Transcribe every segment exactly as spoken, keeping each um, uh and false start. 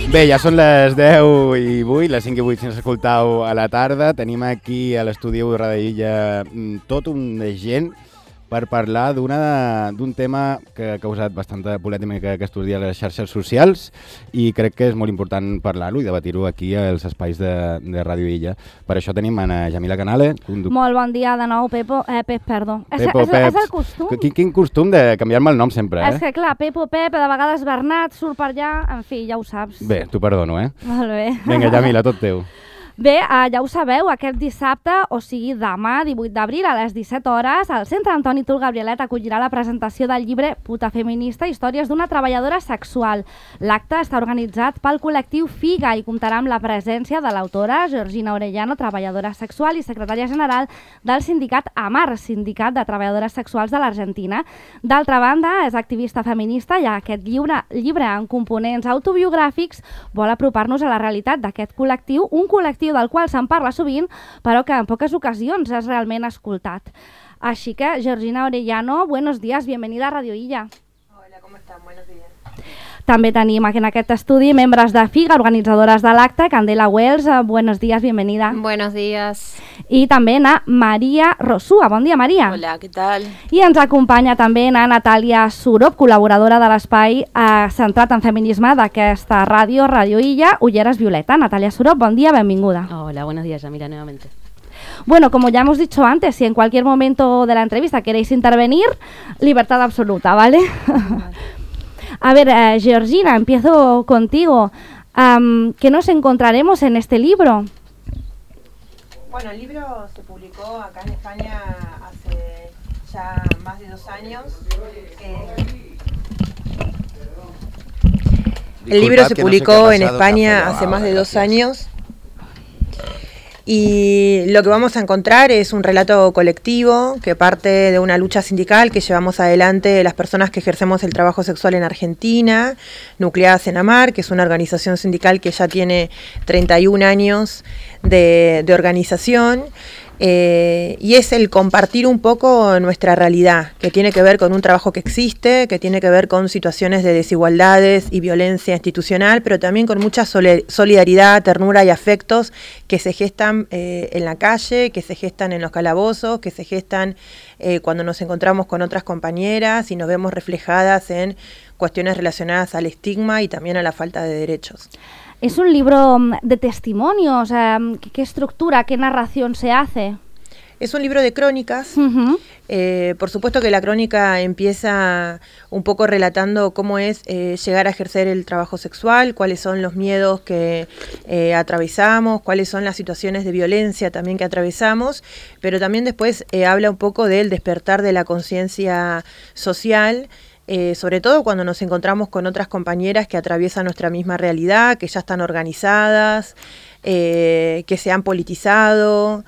Bé, ja són les deu i vuit, les cinc i vuit si ens escoltau a la tarda. Tenim aquí a l'estudi de Ràdio Illa tot un de gent per parlar d'una d'un tema que ha causat bastanta polèmica aquests dies a les xarxes socials i crec que és molt important parlar-lo i debatir-ho aquí als espais de, de Ràdio Illa. Per això tenim a Jamila Canale. Conduc... Molt bon dia de nou, Pepo. Eh, Pep, perdó. Pepo, és, és, és el costum? Quin, quin costum de canviar-me el nom sempre, eh? És que clar, Pepo, Pep, de vegades Bernat, surt per allà, en fi, ja ho saps. Bé, t'ho perdono, eh? Molt bé. Vinga, Jamila, tot teu. Bé, eh, ja ho sabeu, aquest dissabte, o sigui demà, divuit d'abril, a les disset hores, el Centre Antoni Tul Gabrielet acollirà la presentació del llibre Puta feminista, històries d'una treballadora sexual. L'acte està organitzat pel col·lectiu Figa i comptarà amb la presència de l'autora Georgina Orellano, treballadora sexual i secretària general del sindicat AMAR, Sindicat de Treballadores Sexuals de l'Argentina. D'altra banda, és activista feminista i aquest llibre, llibre en components autobiogràfics vol apropar-nos a la realitat d'aquest col·lectiu, un col·lectiu del qual se'n parla sovint, però que en poques ocasions és realment escoltat. Així que, Georgina Orellano, buenos días, bienvenida a Radio Illa. Hola, ¿cómo están? Buenos días. També tenim aquí en aquest estudi membres de Figa, organitzadores de l'acte, Candela Wells, buenos días, bienvenida. Buenos días. I també a Maria Rosúa. Bon dia, Maria. Hola, ¿qué tal? I ens acompanya també a Natàlia Surop, col·laboradora de l'espai eh, centrat en feminisme d'aquesta ràdio, Radio Illa, Ulleres Violeta. Natàlia Surop, bon dia, benvinguda. Hola, buenos días, Yamila, nuevamente. Bueno, como ya hemos dicho antes, si en cualquier momento de la entrevista queréis intervenir, libertad absoluta, ¿vale? A ver, eh, Georgina, empiezo contigo. Um, ¿Qué nos encontraremos en este libro? Bueno, el libro se publicó acá en España hace ya más de dos años. Eh, el libro se publicó en España hace más de dos años. Y lo que vamos a encontrar es un relato colectivo que parte de una lucha sindical que llevamos adelante las personas que ejercemos el trabajo sexual en Argentina, nucleadas en AMAR, que es una organización sindical que ya tiene treinta y un años de, de organización. Eh, y es el compartir un poco nuestra realidad, que tiene que ver con un trabajo que existe, que tiene que ver con situaciones de desigualdades y violencia institucional, pero también con mucha solidaridad, ternura y afectos que se gestan eh, en la calle, que se gestan en los calabozos, que se gestan eh, cuando nos encontramos con otras compañeras y nos vemos reflejadas en cuestiones relacionadas al estigma y también a la falta de derechos. ¿Es un libro de testimonios? ¿Qué estructura, qué narración se hace? Es un libro de crónicas. Uh-huh. Eh, por supuesto que la crónica empieza un poco relatando cómo es eh, llegar a ejercer el trabajo sexual, cuáles son los miedos que eh, atravesamos, cuáles son las situaciones de violencia también que atravesamos, pero también después eh, habla un poco del despertar de la conciencia social, Eh, sobre todo cuando nos encontramos con otras compañeras que atraviesan nuestra misma realidad, que ya están organizadas, eh, que se han politizado,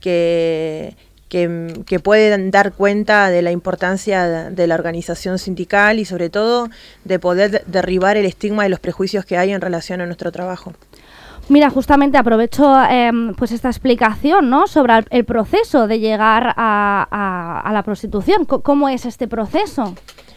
que, que, que pueden dar cuenta de la importancia de, de la organización sindical y sobre todo de poder derribar el estigma y los prejuicios que hay en relación a nuestro trabajo. Mira, justamente aprovecho eh, pues esta explicación, ¿no?, sobre el, el proceso de llegar a, a, a la prostitución. C- ¿Cómo es este proceso?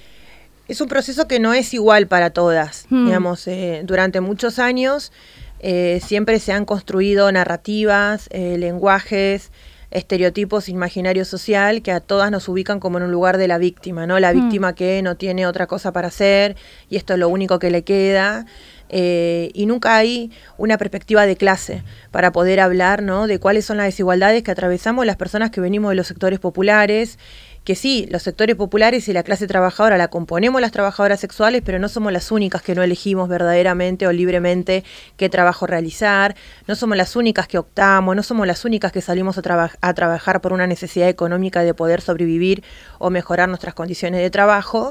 Es un proceso que no es igual para todas, mm. digamos, eh, durante muchos años eh, siempre se han construido narrativas, eh, lenguajes, estereotipos, imaginario social que a todas nos ubican como en un lugar de la víctima, ¿no? La mm. víctima que no tiene otra cosa para hacer y esto es lo único que le queda. Eh, y nunca hay una perspectiva de clase para poder hablar, ¿no?, de cuáles son las desigualdades que atravesamos las personas que venimos de los sectores populares, que sí, los sectores populares y la clase trabajadora la componemos las trabajadoras sexuales, pero no somos las únicas que no elegimos verdaderamente o libremente qué trabajo realizar, no somos las únicas que optamos, no somos las únicas que salimos a, traba- a trabajar por una necesidad económica de poder sobrevivir o mejorar nuestras condiciones de trabajo,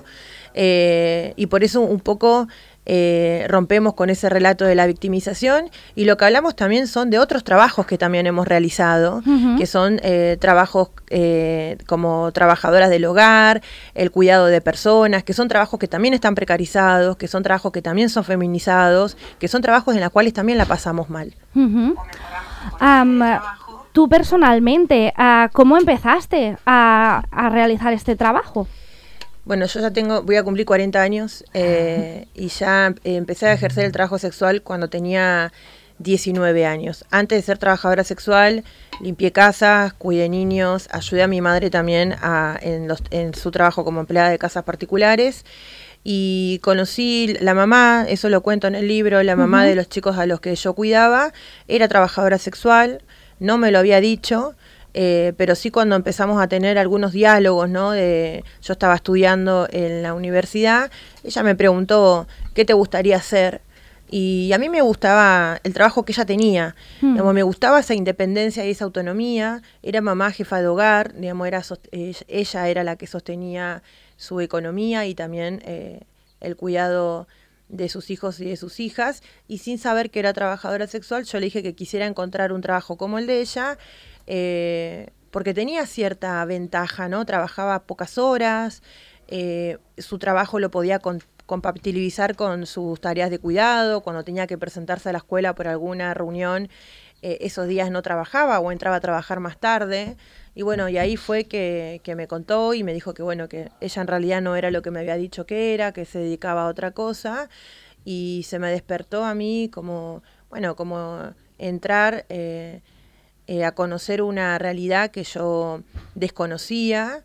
eh, y por eso un poco Eh, rompemos con ese relato de la victimización y lo que hablamos también son de otros trabajos que también hemos realizado, uh-huh. que son eh, trabajos eh, como trabajadoras del hogar, el cuidado de personas, que son trabajos que también están precarizados, que son trabajos que también son feminizados, que son trabajos en los cuales también la pasamos mal. Uh-huh. Um, tú personalmente, uh, ¿cómo empezaste a, a realizar este trabajo? Bueno, yo ya tengo, voy a cumplir cuarenta años eh, y ya empecé a ejercer el trabajo sexual cuando tenía diecinueve años. Antes de ser trabajadora sexual, limpié casas, cuidé niños, ayudé a mi madre también a, en, los, en su trabajo como empleada de casas particulares. Y conocí la mamá, eso lo cuento en el libro, la mamá uh-huh. de los chicos a los que yo cuidaba, era trabajadora sexual, no me lo había dicho. Eh, pero sí cuando empezamos a tener algunos diálogos, ¿no? De, yo estaba estudiando en la universidad, ella me preguntó, ¿qué te gustaría hacer? Y a mí me gustaba el trabajo que ella tenía, mm. digamos, me gustaba esa independencia y esa autonomía, era mamá jefa de hogar, digamos, era, ella era la que sostenía su economía y también eh, el cuidado de sus hijos y de sus hijas, y sin saber que era trabajadora sexual, yo le dije que quisiera encontrar un trabajo como el de ella, Eh, porque tenía cierta ventaja, ¿no? Trabajaba pocas horas, eh, su trabajo lo podía con, compatibilizar con sus tareas de cuidado, cuando tenía que presentarse a la escuela por alguna reunión, eh, esos días no trabajaba o entraba a trabajar más tarde, y bueno, y ahí fue que, que me contó y me dijo que bueno, que ella en realidad no era lo que me había dicho que era, que se dedicaba a otra cosa, y se me despertó a mí como, bueno, como entrar... Eh, Eh, a conocer una realidad que yo desconocía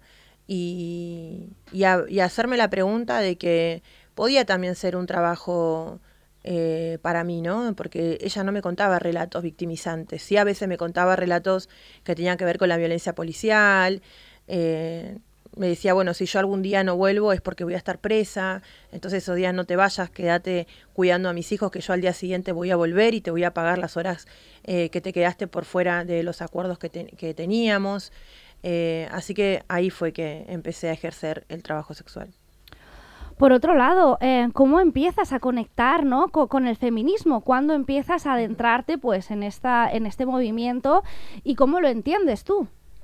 y, y, a, y a hacerme la pregunta de que podía también ser un trabajo eh, para mí, ¿no? Porque ella no me contaba relatos victimizantes, sí a veces me contaba relatos que tenían que ver con la violencia policial, eh, me decía, bueno, si yo algún día no vuelvo es porque voy a estar presa, entonces esos días no te vayas, quédate cuidando a mis hijos que yo al día siguiente voy a volver y te voy a pagar las horas eh, que te quedaste por fuera de los acuerdos que, te, que teníamos. Eh, así que ahí fue que empecé a ejercer el trabajo sexual. Por otro lado, eh, ¿cómo empiezas a conectar, ¿no? con, con el feminismo? ¿Cuándo empiezas a adentrarte pues, en, esta, en este movimiento y cómo lo entiendes tú?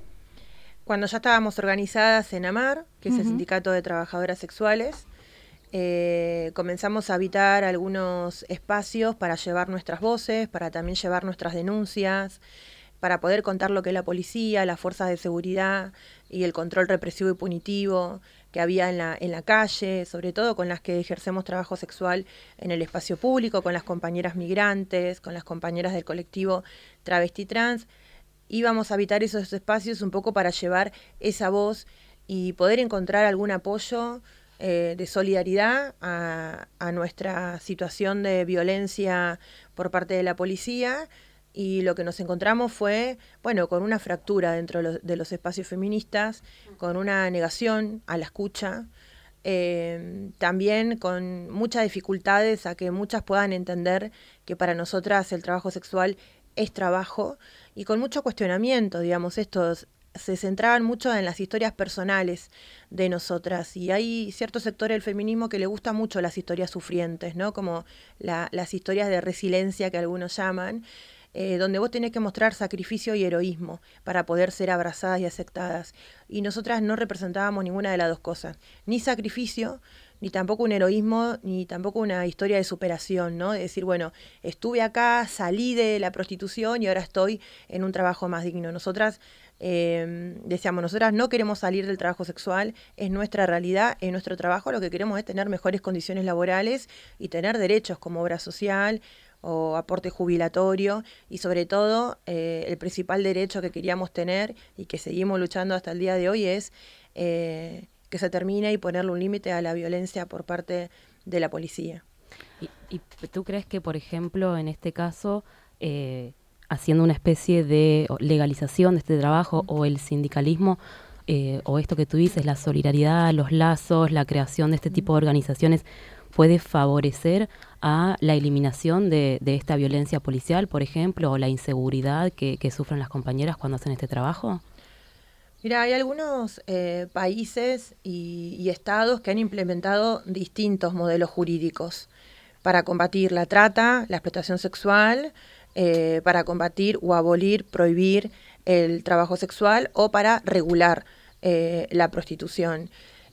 Cuando ya estábamos organizadas en AMAR, que es uh-huh. el Sindicato de Trabajadoras Sexuales, eh, comenzamos a habitar algunos espacios para llevar nuestras voces, para también llevar nuestras denuncias, para poder contar lo que es la policía, las fuerzas de seguridad y el control represivo y punitivo que había en la, en la calle, sobre todo con las que ejercemos trabajo sexual en el espacio público, con las compañeras migrantes, con las compañeras del colectivo travesti trans. Íbamos a habitar esos espacios un poco para llevar esa voz y poder encontrar algún apoyo eh, de solidaridad a, a nuestra situación de violencia por parte de la policía. Y lo que nos encontramos fue, bueno, con una fractura dentro de los, de los espacios feministas, con una negación a la escucha, eh, también con muchas dificultades a que muchas puedan entender que para nosotras el trabajo sexual es trabajo, y con mucho cuestionamiento, digamos, estos se centraban mucho en las historias personales de nosotras, y hay cierto sector del feminismo que le gusta mucho las historias sufrientes, ¿no? Como la, las historias de resiliencia que algunos llaman, eh, donde vos tenés que mostrar sacrificio y heroísmo para poder ser abrazadas y aceptadas, y nosotras no representábamos ninguna de las dos cosas, ni sacrificio, ni tampoco un heroísmo, ni tampoco una historia de superación, ¿no? De decir, bueno, estuve acá, salí de la prostitución y ahora estoy en un trabajo más digno. Nosotras eh, decíamos, nosotras no queremos salir del trabajo sexual, es nuestra realidad, es nuestro trabajo, lo que queremos es tener mejores condiciones laborales y tener derechos como obra social o aporte jubilatorio, y sobre todo eh, el principal derecho que queríamos tener y que seguimos luchando hasta el día de hoy es eh, que se termine y ponerle un límite a la violencia por parte de la policía. ¿Y, y tú crees que, por ejemplo, en este caso, eh, haciendo una especie de legalización de este trabajo o el sindicalismo, eh, o esto que tú dices, la solidaridad, los lazos, la creación de este tipo de organizaciones, puede favorecer a la eliminación de, de esta violencia policial, por ejemplo, o la inseguridad que, que sufren las compañeras cuando hacen este trabajo? Mira, hay algunos eh, países y, y estados que han implementado distintos modelos jurídicos para combatir la trata, la explotación sexual, eh, para combatir o abolir, prohibir el trabajo sexual o para regular eh, la prostitución.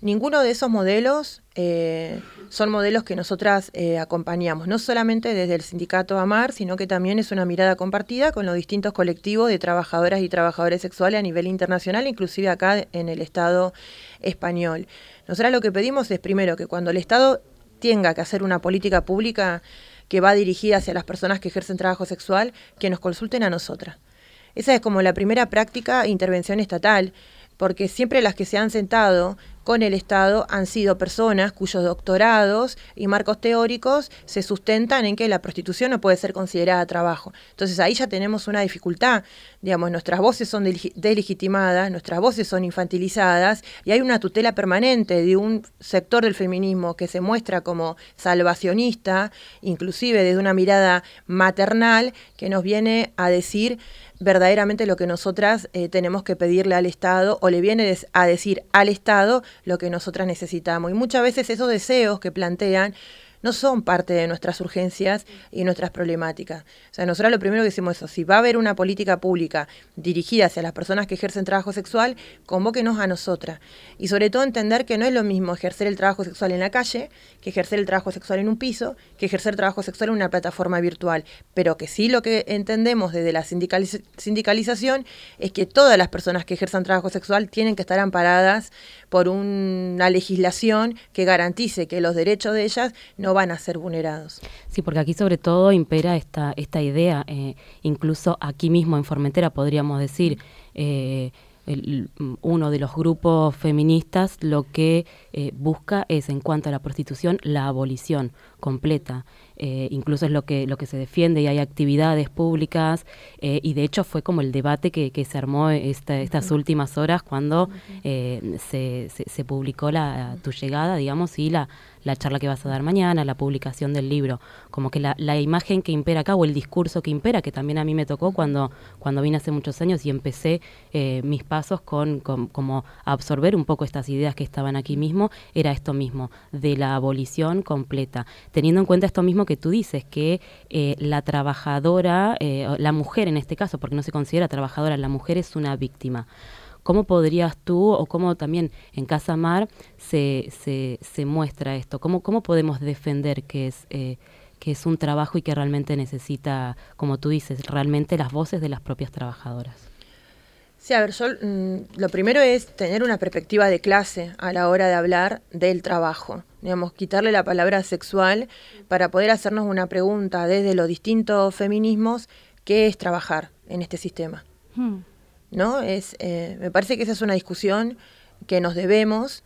ninguno de esos modelos eh, son modelos que nosotras eh, acompañamos, no solamente desde el sindicato AMAR, sino que también es una mirada compartida con los distintos colectivos de trabajadoras y trabajadores sexuales a nivel internacional, inclusive acá en el Estado español. Nosotras lo que pedimos es, primero, que cuando el Estado tenga que hacer una política pública que va dirigida hacia las personas que ejercen trabajo sexual, que nos consulten a nosotras. Esa es como la primera práctica e intervención estatal, porque siempre las que se han sentado con el Estado han sido personas cuyos doctorados y marcos teóricos se sustentan en que la prostitución no puede ser considerada trabajo. Entonces ahí ya tenemos una dificultad, digamos, nuestras voces son delegitimadas, nuestras voces son infantilizadas y hay una tutela permanente de un sector del feminismo que se muestra como salvacionista, inclusive desde una mirada maternal, que nos viene a decir verdaderamente lo que nosotras eh, tenemos que pedirle al Estado, o le viene a decir al Estado lo que nosotras necesitamos. Y muchas veces esos deseos que plantean no son parte de nuestras urgencias y nuestras problemáticas. O sea, nosotros lo primero que decimos es eso: si va a haber una política pública dirigida hacia las personas que ejercen trabajo sexual, convóquenos a nosotras. Y sobre todo entender que no es lo mismo ejercer el trabajo sexual en la calle, que ejercer el trabajo sexual en un piso, que ejercer trabajo sexual en una plataforma virtual. Pero que sí, lo que entendemos desde la sindicaliz- sindicalización es que todas las personas que ejerzan trabajo sexual tienen que estar amparadas por una legislación que garantice que los derechos de ellas no van a ser vulnerados. Sí, porque aquí sobre todo impera esta, esta idea, eh, incluso aquí mismo en Formentera podríamos decir, eh, el, uno de los grupos feministas lo que eh, busca es, en cuanto a la prostitución, la abolición completa. Eh, incluso es lo que lo que se defiende, y hay actividades públicas, eh, y de hecho fue como el debate que, que se armó esta, estas uh-huh. últimas horas cuando eh, se, se, se publicó la, tu llegada, digamos, y la, la charla que vas a dar mañana, la publicación del libro. Como que la, la imagen que impera acá, o el discurso que impera, que también a mí me tocó cuando, cuando vine hace muchos años y empecé eh, mis pasos con, con como a absorber un poco estas ideas que estaban aquí mismo, era esto mismo, de la abolición completa, teniendo en cuenta esto mismo que tú dices, que eh, la trabajadora, eh, la mujer en este caso, porque no se considera trabajadora, la mujer es una víctima. ¿Cómo podrías tú, o cómo también en Casa Amar se, se, se muestra esto? ¿Cómo, cómo podemos defender que es, eh, que es un trabajo y que realmente necesita, como tú dices, realmente las voces de las propias trabajadoras? Sí, a ver, yo mm, lo primero es tener una perspectiva de clase a la hora de hablar del trabajo. Digamos, quitarle la palabra sexual para poder hacernos una pregunta desde los distintos feminismos: ¿qué es trabajar en este sistema? Hmm. ¿No? Es, eh, me parece que esa es una discusión que nos debemos,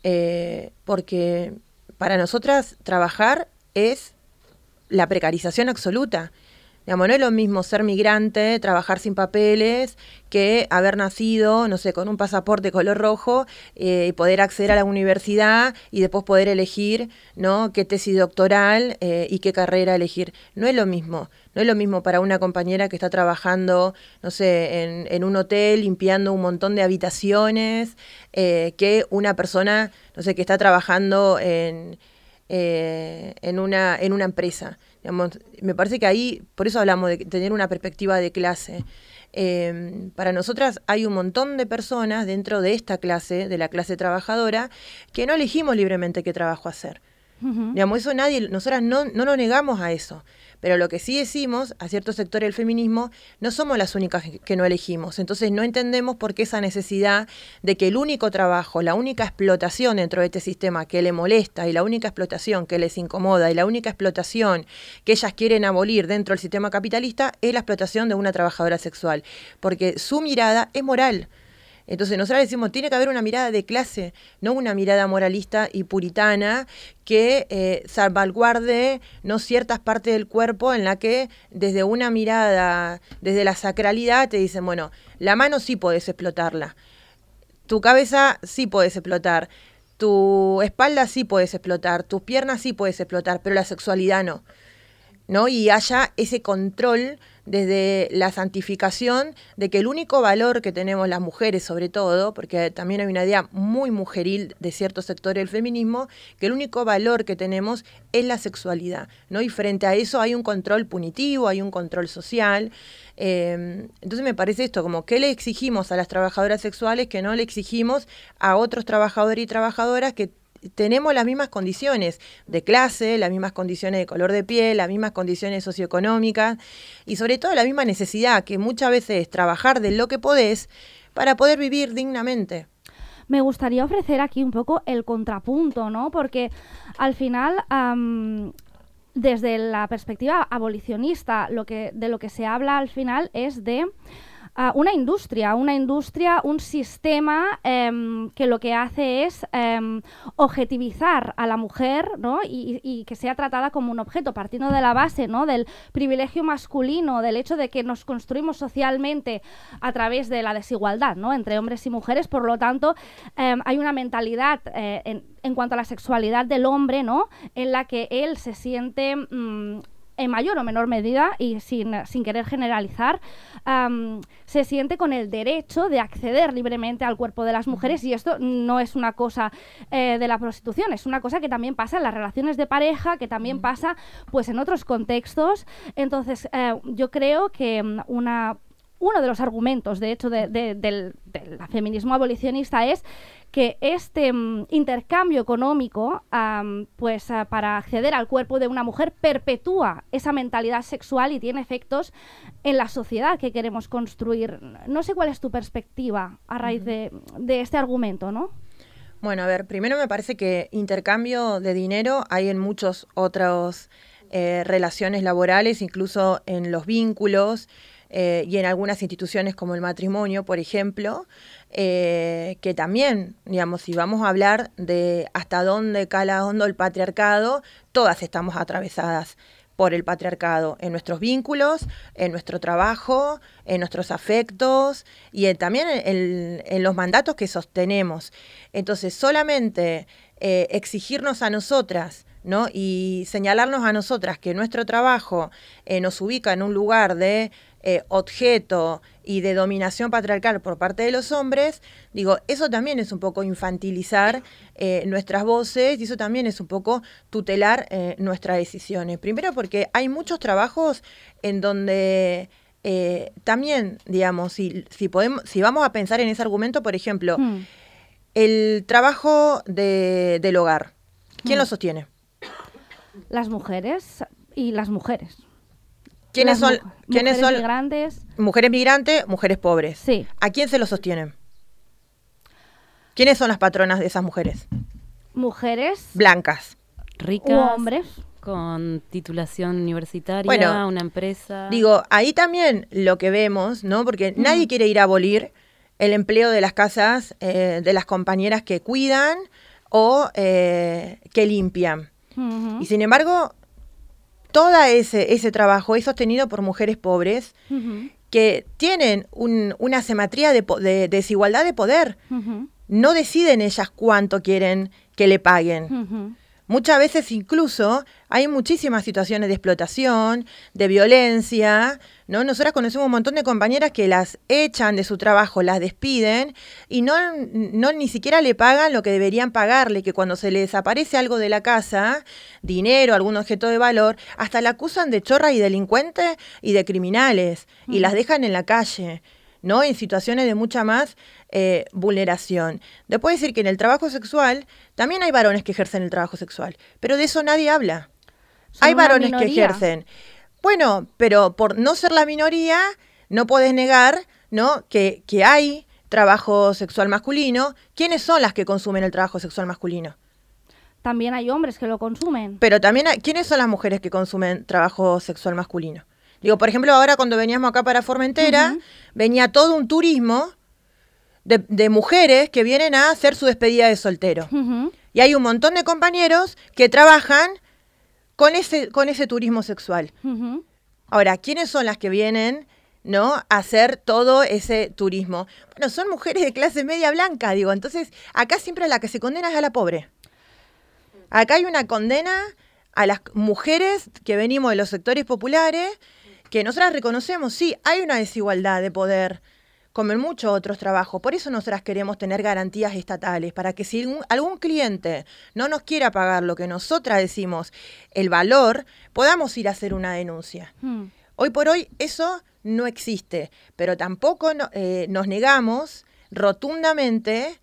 eh, porque para nosotras trabajar es la precarización absoluta. Digamos, no es lo mismo ser migrante, trabajar sin papeles, que haber nacido, no sé, con un pasaporte color rojo eh, y poder acceder a la universidad y después poder elegir, ¿no?, qué tesis doctoral eh, y qué carrera elegir. No es lo mismo. No es lo mismo para una compañera que está trabajando, no sé, en, en un hotel limpiando un montón de habitaciones, eh, que una persona, no sé, que está trabajando en, eh, en, una, en una empresa. Digamos, me parece que ahí, por eso hablamos de tener una perspectiva de clase. Eh, para nosotras hay un montón de personas dentro de esta clase, de la clase trabajadora, que no elegimos libremente qué trabajo hacer. Uh-huh. Digamos, eso nadie, nosotras no, no nos negamos a eso. Pero lo que sí decimos a ciertos sectores del feminismo, no somos las únicas que no elegimos. Entonces no entendemos por qué esa necesidad de que el único trabajo, la única explotación dentro de este sistema que le molesta, y la única explotación que les incomoda, y la única explotación que ellas quieren abolir dentro del sistema capitalista, es la explotación de una trabajadora sexual. Porque su mirada es moral. Entonces nosotros decimos, tiene que haber una mirada de clase, no una mirada moralista y puritana que eh, salvaguarde, no, ciertas partes del cuerpo, en la que desde una mirada, desde la sacralidad, te dicen, bueno, la mano sí podés explotarla, tu cabeza sí podés explotar, tu espalda sí podés explotar, tus piernas sí podés explotar, pero la sexualidad no. ¿No? Y haya ese control desde la santificación de que el único valor que tenemos las mujeres, sobre todo, porque también hay una idea muy mujeril de ciertos sectores del feminismo, que el único valor que tenemos es la sexualidad, ¿no? Y frente a eso hay un control punitivo, hay un control social. Eh, entonces me parece esto, como que le exigimos a las trabajadoras sexuales que no le exigimos a otros trabajadores y trabajadoras que tenemos las mismas condiciones de clase, las mismas condiciones de color de piel, las mismas condiciones socioeconómicas y sobre todo la misma necesidad que muchas veces es trabajar de lo que podés para poder vivir dignamente. Me gustaría ofrecer aquí un poco el contrapunto, ¿no? Porque al final, um, desde la perspectiva abolicionista, lo que, de lo que se habla al final es de Uh, una industria, una industria, un sistema um, que lo que hace es um, objetivizar a la mujer, ¿no? y, y que sea tratada como un objeto, partiendo de la base, ¿no? Del privilegio masculino, del hecho de que nos construimos socialmente a través de la desigualdad, ¿no? Entre hombres y mujeres. Por lo tanto, um, hay una mentalidad eh, en, en cuanto a la sexualidad del hombre, ¿no? En la que él se siente Um, en mayor o menor medida y sin, sin querer generalizar, um, se siente con el derecho de acceder libremente al cuerpo de las mujeres, y esto no es una cosa eh, de la prostitución, es una cosa que también pasa en las relaciones de pareja, que también pasa pues en otros contextos. Entonces eh, yo creo que una, uno de los argumentos, de hecho, de, de, del, del feminismo abolicionista es que este um, intercambio económico, um, pues uh, para acceder al cuerpo de una mujer, perpetúa esa mentalidad sexual y tiene efectos en la sociedad que queremos construir. No sé cuál es tu perspectiva a raíz uh-huh. de, de este argumento, ¿no? Bueno, a ver, primero me parece que intercambio de dinero hay en muchos otros eh, relaciones laborales, incluso en los vínculos, Eh, y en algunas instituciones como el matrimonio, por ejemplo, eh, que también, digamos, si vamos a hablar de hasta dónde cala hondo el patriarcado, todas estamos atravesadas por el patriarcado en nuestros vínculos, en nuestro trabajo, en nuestros afectos y en, también en, en los mandatos que sostenemos. Entonces, solamente eh, exigirnos a nosotras, ¿no? Y señalarnos a nosotras que nuestro trabajo eh, nos ubica en un lugar de Eh, objeto y de dominación patriarcal por parte de los hombres, digo, eso también es un poco infantilizar eh, nuestras voces y eso también es un poco tutelar eh, nuestras decisiones. Primero porque hay muchos trabajos en donde eh, también, digamos, si, si, podemos, si vamos a pensar en ese argumento, por ejemplo, hmm. el trabajo de, del hogar, ¿quién hmm. lo sostiene? Las mujeres y las mujeres. ¿Quiénes son, mu- ¿quiénes mujeres son migrantes? Mujeres migrantes, mujeres pobres. Sí. ¿A quién se lo sostienen? ¿Quiénes son las patronas de esas mujeres? Mujeres blancas, ricas, u hombres con titulación universitaria, bueno, una empresa. Digo, ahí también lo que vemos, ¿no? Porque mm. nadie quiere ir a abolir el empleo de las casas eh, de las compañeras que cuidan o eh, que limpian. Uh-huh. Y sin embargo, todo ese, ese trabajo es sostenido por mujeres pobres uh-huh. que tienen un, una asimetría de, de, de desigualdad de poder. Uh-huh. No deciden ellas cuánto quieren que le paguen. Uh-huh. Muchas veces incluso hay muchísimas situaciones de explotación, de violencia, ¿no? Nosotras conocemos un montón de compañeras que las echan de su trabajo, las despiden y no, no ni siquiera le pagan lo que deberían pagarle, que cuando se le desaparece algo de la casa, dinero, algún objeto de valor, hasta la acusan de chorra y delincuente y de criminales mm. y las dejan en la calle, ¿no? En situaciones de mucha más eh, vulneración. Después decir que en el trabajo sexual también hay varones que ejercen el trabajo sexual, pero de eso nadie habla. Son hay varones minoría. que ejercen. Bueno, pero por no ser la minoría, no podés negar, ¿no? que, que hay trabajo sexual masculino. ¿Quiénes son las que consumen el trabajo sexual masculino? También hay hombres que lo consumen. Pero también hay, ¿quiénes son las mujeres que consumen trabajo sexual masculino? Digo, por ejemplo, ahora cuando veníamos acá para Formentera, uh-huh. venía todo un turismo de, de mujeres que vienen a hacer su despedida de soltero. Uh-huh. Y hay un montón de compañeros que trabajan con ese, con ese turismo sexual. Uh-huh. Ahora, ¿quiénes son las que vienen, ¿no? a hacer todo ese turismo? Bueno, son mujeres de clase media blanca, digo. Entonces, acá siempre la que se condena es a la pobre. Acá hay una condena a las mujeres que venimos de los sectores populares, que nosotras reconocemos, sí, hay una desigualdad de poder, como en muchos otros trabajos. Por eso nosotras queremos tener garantías estatales, para que si algún, algún cliente no nos quiera pagar lo que nosotras decimos, el valor, podamos ir a hacer una denuncia. Hmm. Hoy por hoy eso no existe, pero tampoco no, eh, nos negamos rotundamente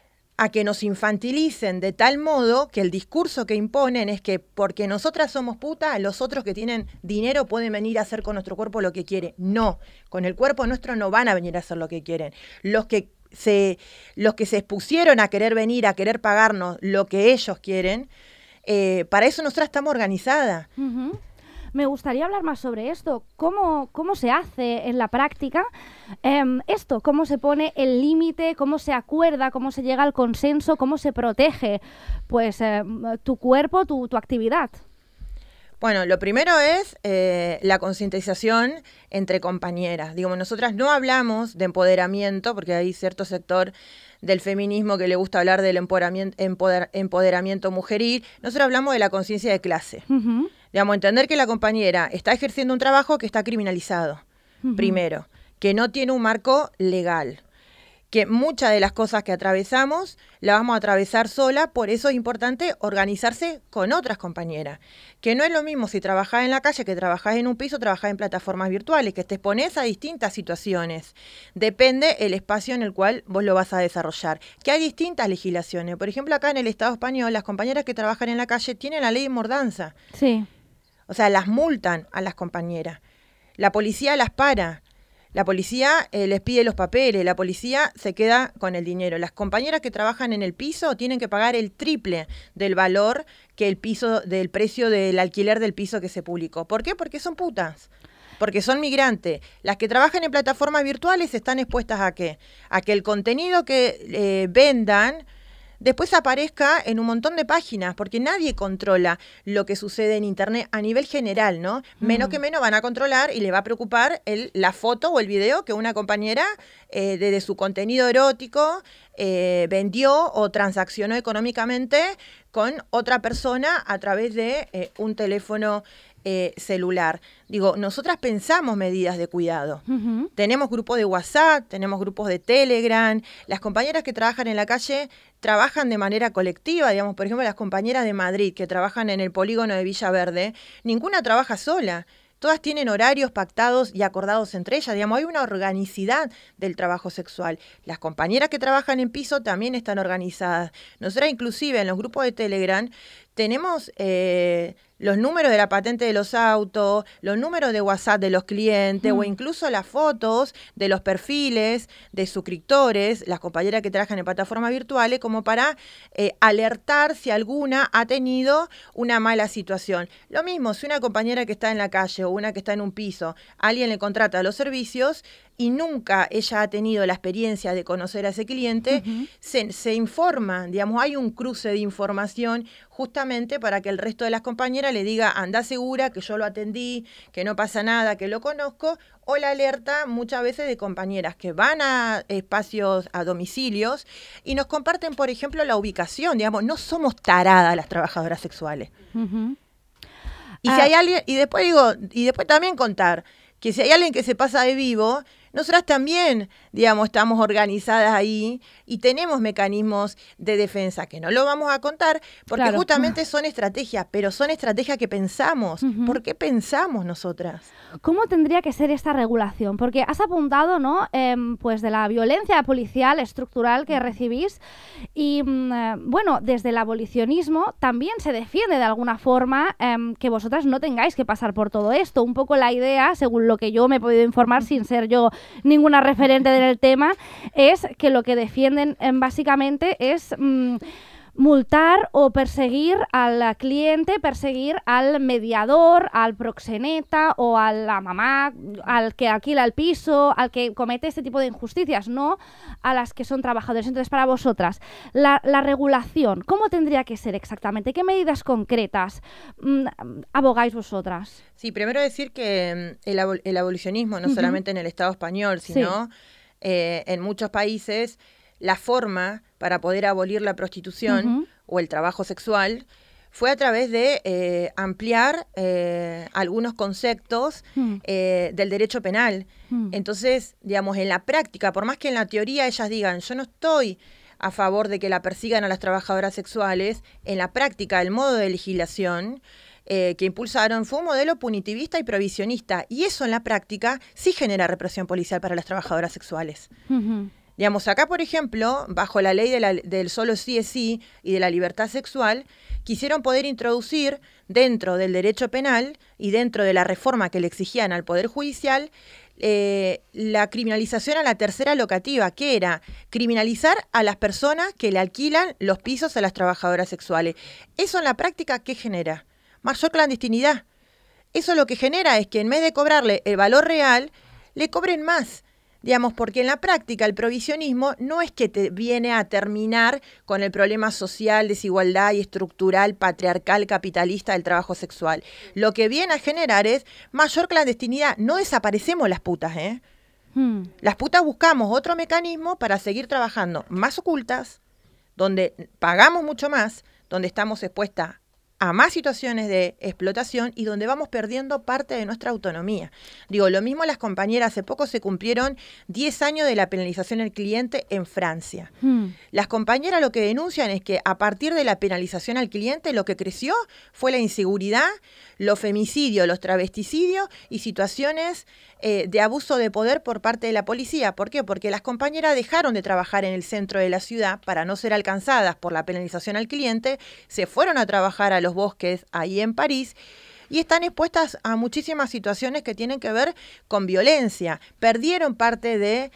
a que nos infantilicen de tal modo que el discurso que imponen es que porque nosotras somos putas, los otros que tienen dinero pueden venir a hacer con nuestro cuerpo lo que quieren. No, con el cuerpo nuestro no van a venir a hacer lo que quieren. Los que se, los que se expusieron a querer venir, a querer pagarnos lo que ellos quieren, eh, para eso nosotras estamos organizadas. Uh-huh. Me gustaría hablar más sobre esto. ¿Cómo, cómo se hace en la práctica eh, esto? ¿Cómo se pone el límite? ¿Cómo se acuerda? ¿Cómo se llega al consenso? ¿Cómo se protege pues, eh, tu cuerpo, tu, tu actividad? Bueno, lo primero es eh, la concientización entre compañeras. Digamos, nosotras no hablamos de empoderamiento, porque hay cierto sector del feminismo que le gusta hablar del empoderamiento, empoder, empoderamiento mujeril. Nosotros hablamos de la conciencia de clase. Uh-huh. Digamos, entender que la compañera está ejerciendo un trabajo que está criminalizado, uh-huh. primero, que no tiene un marco legal, que muchas de las cosas que atravesamos las vamos a atravesar sola, por eso es importante organizarse con otras compañeras, que no es lo mismo si trabajás en la calle que trabajás en un piso, trabajás en plataformas virtuales, que te exponés a distintas situaciones, depende el espacio en el cual vos lo vas a desarrollar, que hay distintas legislaciones, por ejemplo acá en el Estado español las compañeras que trabajan en la calle tienen la ley de mordanza, sí. O sea, las multan a las compañeras, la policía las para, la policía eh, les pide los papeles, la policía se queda con el dinero. Las compañeras que trabajan en el piso tienen que pagar el triple del valor que el piso, del precio del alquiler del piso que se publicó. ¿Por qué? Porque son putas. Porque son migrantes. Las que trabajan en plataformas virtuales están expuestas a qué? A que el contenido que eh, vendan después aparezca en un montón de páginas, porque nadie controla lo que sucede en Internet a nivel general, ¿no? Menos mm. que menos van a controlar y le va a preocupar el, la foto o el video que una compañera eh, desde su contenido erótico eh, vendió o transaccionó económicamente con otra persona a través de eh, un teléfono Eh, celular. Digo, nosotras pensamos medidas de cuidado. Uh-huh. Tenemos grupos de WhatsApp, tenemos grupos de Telegram. Las compañeras que trabajan en la calle trabajan de manera colectiva. Digamos, por ejemplo, las compañeras de Madrid que trabajan en el polígono de Villaverde, ninguna trabaja sola. Todas tienen horarios pactados y acordados entre ellas. Digamos, hay una organicidad del trabajo sexual. Las compañeras que trabajan en piso también están organizadas. Nosotras inclusive en los grupos de Telegram tenemos eh, los números de la patente de los autos, los números de WhatsApp de los clientes, mm. o incluso las fotos de los perfiles de suscriptores, las compañeras que trabajan en plataformas virtuales, como para eh, alertar si alguna ha tenido una mala situación. Lo mismo, si una compañera que está en la calle o una que está en un piso, alguien le contrata los servicios y nunca ella ha tenido la experiencia de conocer a ese cliente, uh-huh. se, se informa, digamos, hay un cruce de información justamente para que el resto de las compañeras le diga, anda segura que yo lo atendí, que no pasa nada, que lo conozco, o la alerta muchas veces de compañeras que van a espacios, a domicilios, y nos comparten, por ejemplo, la ubicación, digamos, no somos taradas las trabajadoras sexuales. Uh-huh. Y ah. si hay alguien, y después digo, y después también contar, que si hay alguien que se pasa de vivo, nosotras también, digamos, estamos organizadas ahí y tenemos mecanismos de defensa que no lo vamos a contar porque claro. justamente son estrategias, pero son estrategias que pensamos. Uh-huh. ¿Por qué pensamos nosotras? ¿Cómo tendría que ser esta regulación? Porque has apuntado, ¿no? Eh, pues de la violencia policial estructural que recibís y, eh, bueno, desde el abolicionismo también se defiende de alguna forma eh, que vosotras no tengáis que pasar por todo esto. Un poco la idea, según lo que yo me he podido informar sin ser yo ninguna referente del tema, es que lo que defienden eh, básicamente es mmm, multar o perseguir al cliente, perseguir al mediador, al proxeneta o a la mamá, al que alquila el piso, al que comete este tipo de injusticias, no a las que son trabajadores. Entonces, para vosotras, la, la regulación, ¿cómo tendría que ser exactamente? ¿Qué medidas concretas mmm, abogáis vosotras? Sí, primero decir que el, abol- el abolicionismo, no uh-huh. solamente en el Estado español, sino sí. eh, en muchos países, la forma para poder abolir la prostitución uh-huh. o el trabajo sexual fue a través de eh, ampliar eh, algunos conceptos mm. eh, del derecho penal. Mm. Entonces, digamos, en la práctica, por más que en la teoría ellas digan, yo no estoy a favor de que la persigan a las trabajadoras sexuales, en la práctica el modo de legislación eh, que impulsaron fue un modelo punitivista y provisionista, y eso en la práctica sí genera represión policial para las trabajadoras sexuales. Uh-huh. Digamos, acá, por ejemplo, bajo la ley de la, del solo sí es sí y de la libertad sexual, quisieron poder introducir dentro del derecho penal y dentro de la reforma que le exigían al Poder Judicial eh, la criminalización a la tercera locativa, que era criminalizar a las personas que le alquilan los pisos a las trabajadoras sexuales. Eso en la práctica, ¿qué genera? Mayor clandestinidad. Eso lo que genera es que en vez de cobrarle el valor real, le cobren más. Digamos, porque en la práctica el provisionismo no es que te viene a terminar con el problema social, desigualdad y estructural, patriarcal, capitalista del trabajo sexual. Lo que viene a generar es mayor clandestinidad. No desaparecemos las putas, ¿eh? Hmm. Las putas buscamos otro mecanismo para seguir trabajando más ocultas, donde pagamos mucho más, donde estamos expuestas a más situaciones de explotación y donde vamos perdiendo parte de nuestra autonomía. Digo, lo mismo las compañeras, hace poco se cumplieron diez años de la penalización del cliente en Francia. Hmm. Las compañeras lo que denuncian es que a partir de la penalización al cliente lo que creció fue la inseguridad, los femicidios, los travesticidios y situaciones eh, de abuso de poder por parte de la policía. ¿Por qué? Porque las compañeras dejaron de trabajar en el centro de la ciudad para no ser alcanzadas por la penalización al cliente, se fueron a trabajar a los bosques ahí en París y están expuestas a muchísimas situaciones que tienen que ver con violencia. Perdieron parte de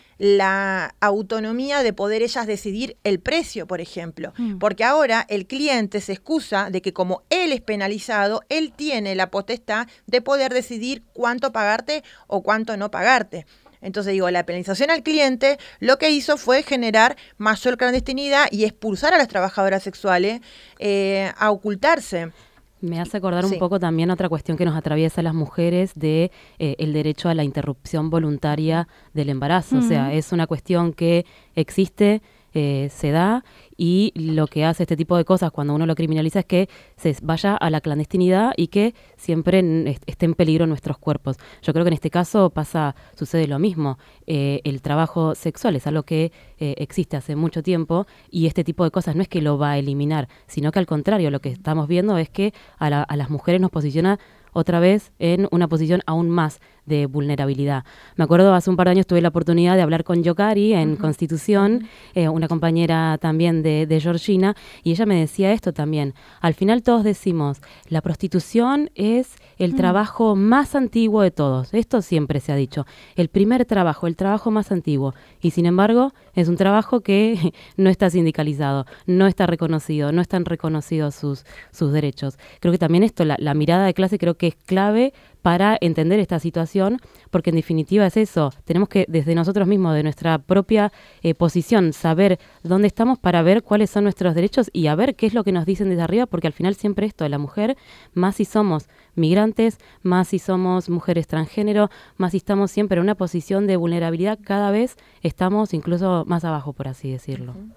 la autonomía de poder ellas decidir el precio, por ejemplo, mm. porque ahora el cliente se excusa de que como él es penalizado, él tiene la potestad de poder decidir cuánto pagarte o cuánto no pagarte. Entonces, digo, la penalización al cliente lo que hizo fue generar mayor clandestinidad y expulsar a las trabajadoras sexuales eh, a ocultarse. Me hace acordar sí. un poco también otra cuestión que nos atraviesa a las mujeres de eh, el derecho a la interrupción voluntaria del embarazo. Uh-huh. O sea, es una cuestión que existe, eh, se da, y lo que hace este tipo de cosas cuando uno lo criminaliza es que se vaya a la clandestinidad y que siempre n- esté en peligro nuestros cuerpos. Yo creo que en este caso pasa, sucede lo mismo. Eh, el trabajo sexual es algo que eh, existe hace mucho tiempo y este tipo de cosas no es que lo va a eliminar, sino que al contrario, lo que estamos viendo es que a, la, a las mujeres nos posiciona otra vez en una posición aún más de vulnerabilidad. Me acuerdo, hace un par de años tuve la oportunidad de hablar con Yokari en uh-huh. Constitución, eh, una compañera también de, de Georgina, y ella me decía esto también. Al final todos decimos, la prostitución es el uh-huh. trabajo más antiguo de todos. Esto siempre se ha dicho. El primer trabajo, el trabajo más antiguo. Y sin embargo, es un trabajo que no está sindicalizado, no está reconocido, no están reconocidos sus, sus derechos. Creo que también esto, la, la mirada de clase creo que es clave para entender esta situación, porque en definitiva es eso, tenemos que desde nosotros mismos, de nuestra propia eh, posición, saber dónde estamos para ver cuáles son nuestros derechos y a ver qué es lo que nos dicen desde arriba, porque al final siempre esto de la mujer, más si somos migrantes, más si somos mujeres transgénero, más si estamos siempre en una posición de vulnerabilidad, cada vez estamos incluso más abajo, por así decirlo. Uh-huh.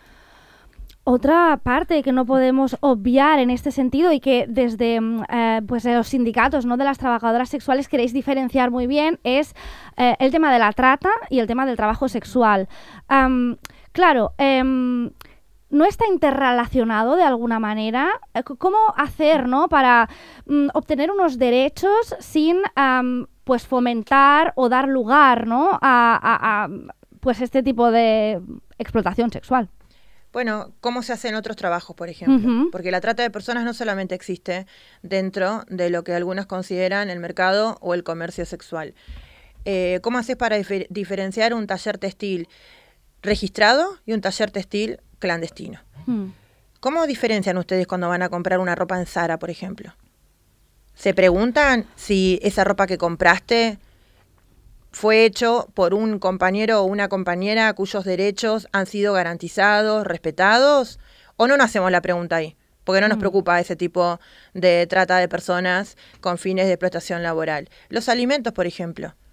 Otra parte que no podemos obviar en este sentido y que desde eh, pues los sindicatos, ¿no?, de las trabajadoras sexuales queréis diferenciar muy bien es eh, el tema de la trata y el tema del trabajo sexual. Um, claro, um, ¿no está interrelacionado de alguna manera? ¿Cómo hacer, ¿no?, para um, obtener unos derechos sin um, pues fomentar o dar lugar, ¿no?, a, a, a pues este tipo de explotación sexual? Bueno, ¿cómo se hace en otros trabajos, por ejemplo? Uh-huh. Porque la trata de personas no solamente existe dentro de lo que algunos consideran el mercado o el comercio sexual. Eh, ¿Cómo haces para dif- diferenciar un taller textil registrado y un taller textil clandestino? Uh-huh. ¿Cómo diferencian ustedes cuando van a comprar una ropa en Zara, por ejemplo? ¿Se preguntan si esa ropa que compraste fue hecho por un compañero o una compañera cuyos derechos han sido garantizados, respetados? ¿O no nos hacemos la pregunta ahí? Porque no nos preocupa ese tipo de trata de personas con fines de explotación laboral. Los alimentos, por ejemplo.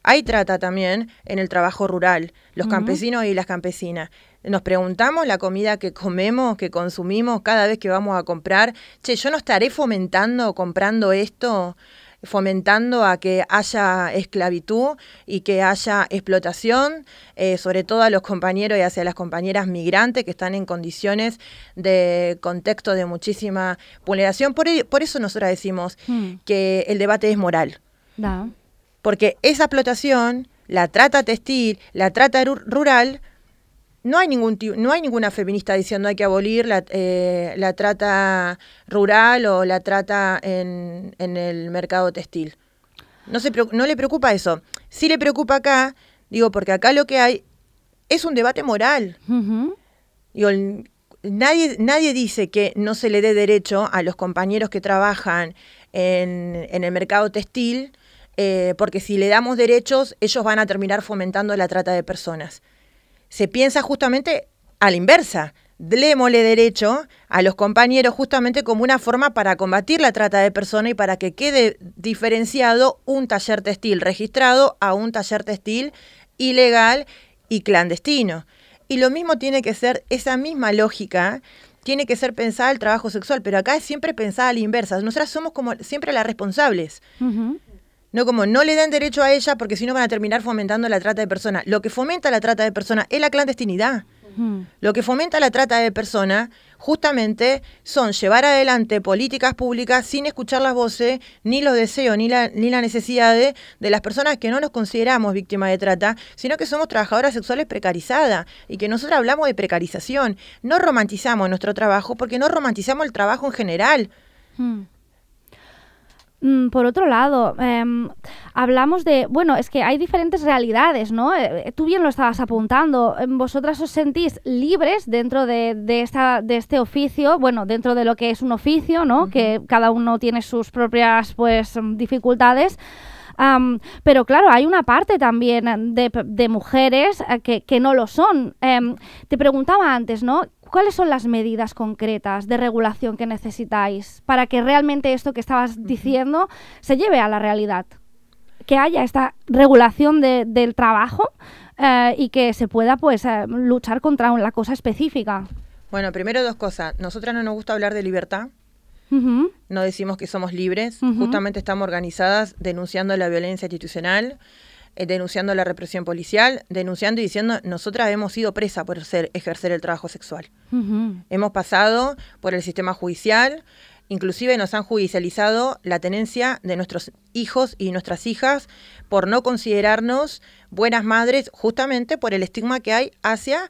Hay trata también en el trabajo rural, los Uh-huh. campesinos y las campesinas. Nos preguntamos la comida que comemos, que consumimos cada vez que vamos a comprar. Che, ¿yo no estaré fomentando, comprando esto, fomentando a que haya esclavitud y que haya explotación, eh, sobre todo a los compañeros y hacia las compañeras migrantes que están en condiciones de contexto de muchísima vulneración? Por, ello, por eso nosotros decimos Mm. que el debate es moral. Da. Porque esa explotación, la trata textil, la trata ru- rural, no hay ningún ti- no hay ninguna feminista diciendo hay que abolir la, eh, la trata rural o la trata en, en el mercado textil. No, se, preo- no le preocupa eso. Sí le preocupa acá, digo, porque acá lo que hay es un debate moral. Uh-huh. Digo, el- nadie, nadie dice que no se le dé derecho a los compañeros que trabajan en, en el mercado textil, eh, porque si le damos derechos, ellos van a terminar fomentando la trata de personas. Se piensa justamente a la inversa. Démosle derecho a los compañeros justamente como una forma para combatir la trata de personas y para que quede diferenciado un taller textil registrado a un taller textil ilegal y clandestino. Y lo mismo tiene que ser, esa misma lógica tiene que ser pensada el trabajo sexual, pero acá es siempre pensada a la inversa. Nosotras somos como siempre las responsables. Uh-huh. No como no le dan derecho a ella porque si no van a terminar fomentando la trata de personas. Lo que fomenta la trata de personas es la clandestinidad. Uh-huh. Lo que fomenta la trata de personas justamente son llevar adelante políticas públicas sin escuchar las voces, ni los deseos, ni la, ni las necesidades de las personas que no nos consideramos víctimas de trata, sino que somos trabajadoras sexuales precarizadas y que nosotros hablamos de precarización. No romantizamos nuestro trabajo porque no romantizamos el trabajo en general. Mm. Mm, Por otro lado, eh, hablamos de, bueno, es que hay diferentes realidades, ¿no? Eh, tú bien lo estabas apuntando. Eh, Vosotras os sentís libres dentro de, de, esta, de este oficio, bueno, dentro de lo que es un oficio, ¿no? Uh-huh. Que cada uno tiene sus propias, pues, dificultades. Um, pero claro, hay una parte también de, de mujeres uh, que, que no lo son. Um, te preguntaba antes, ¿no? ¿Cuáles son las medidas concretas de regulación que necesitáis para que realmente esto que estabas diciendo se lleve a la realidad? Que haya esta regulación de, del trabajo uh, y que se pueda pues uh, luchar contra la cosa específica. Bueno, primero dos cosas. Nosotras no nos gusta hablar de libertad. Uh-huh. No decimos que somos libres. Uh-huh. Justamente estamos organizadas denunciando la violencia institucional, eh, denunciando la represión policial, denunciando y diciendo nosotras hemos sido presas por ser, ejercer el trabajo sexual. Uh-huh. Hemos pasado por el sistema judicial, inclusive nos han judicializado la tenencia de nuestros hijos y nuestras hijas por no considerarnos buenas madres, justamente por el estigma que hay hacia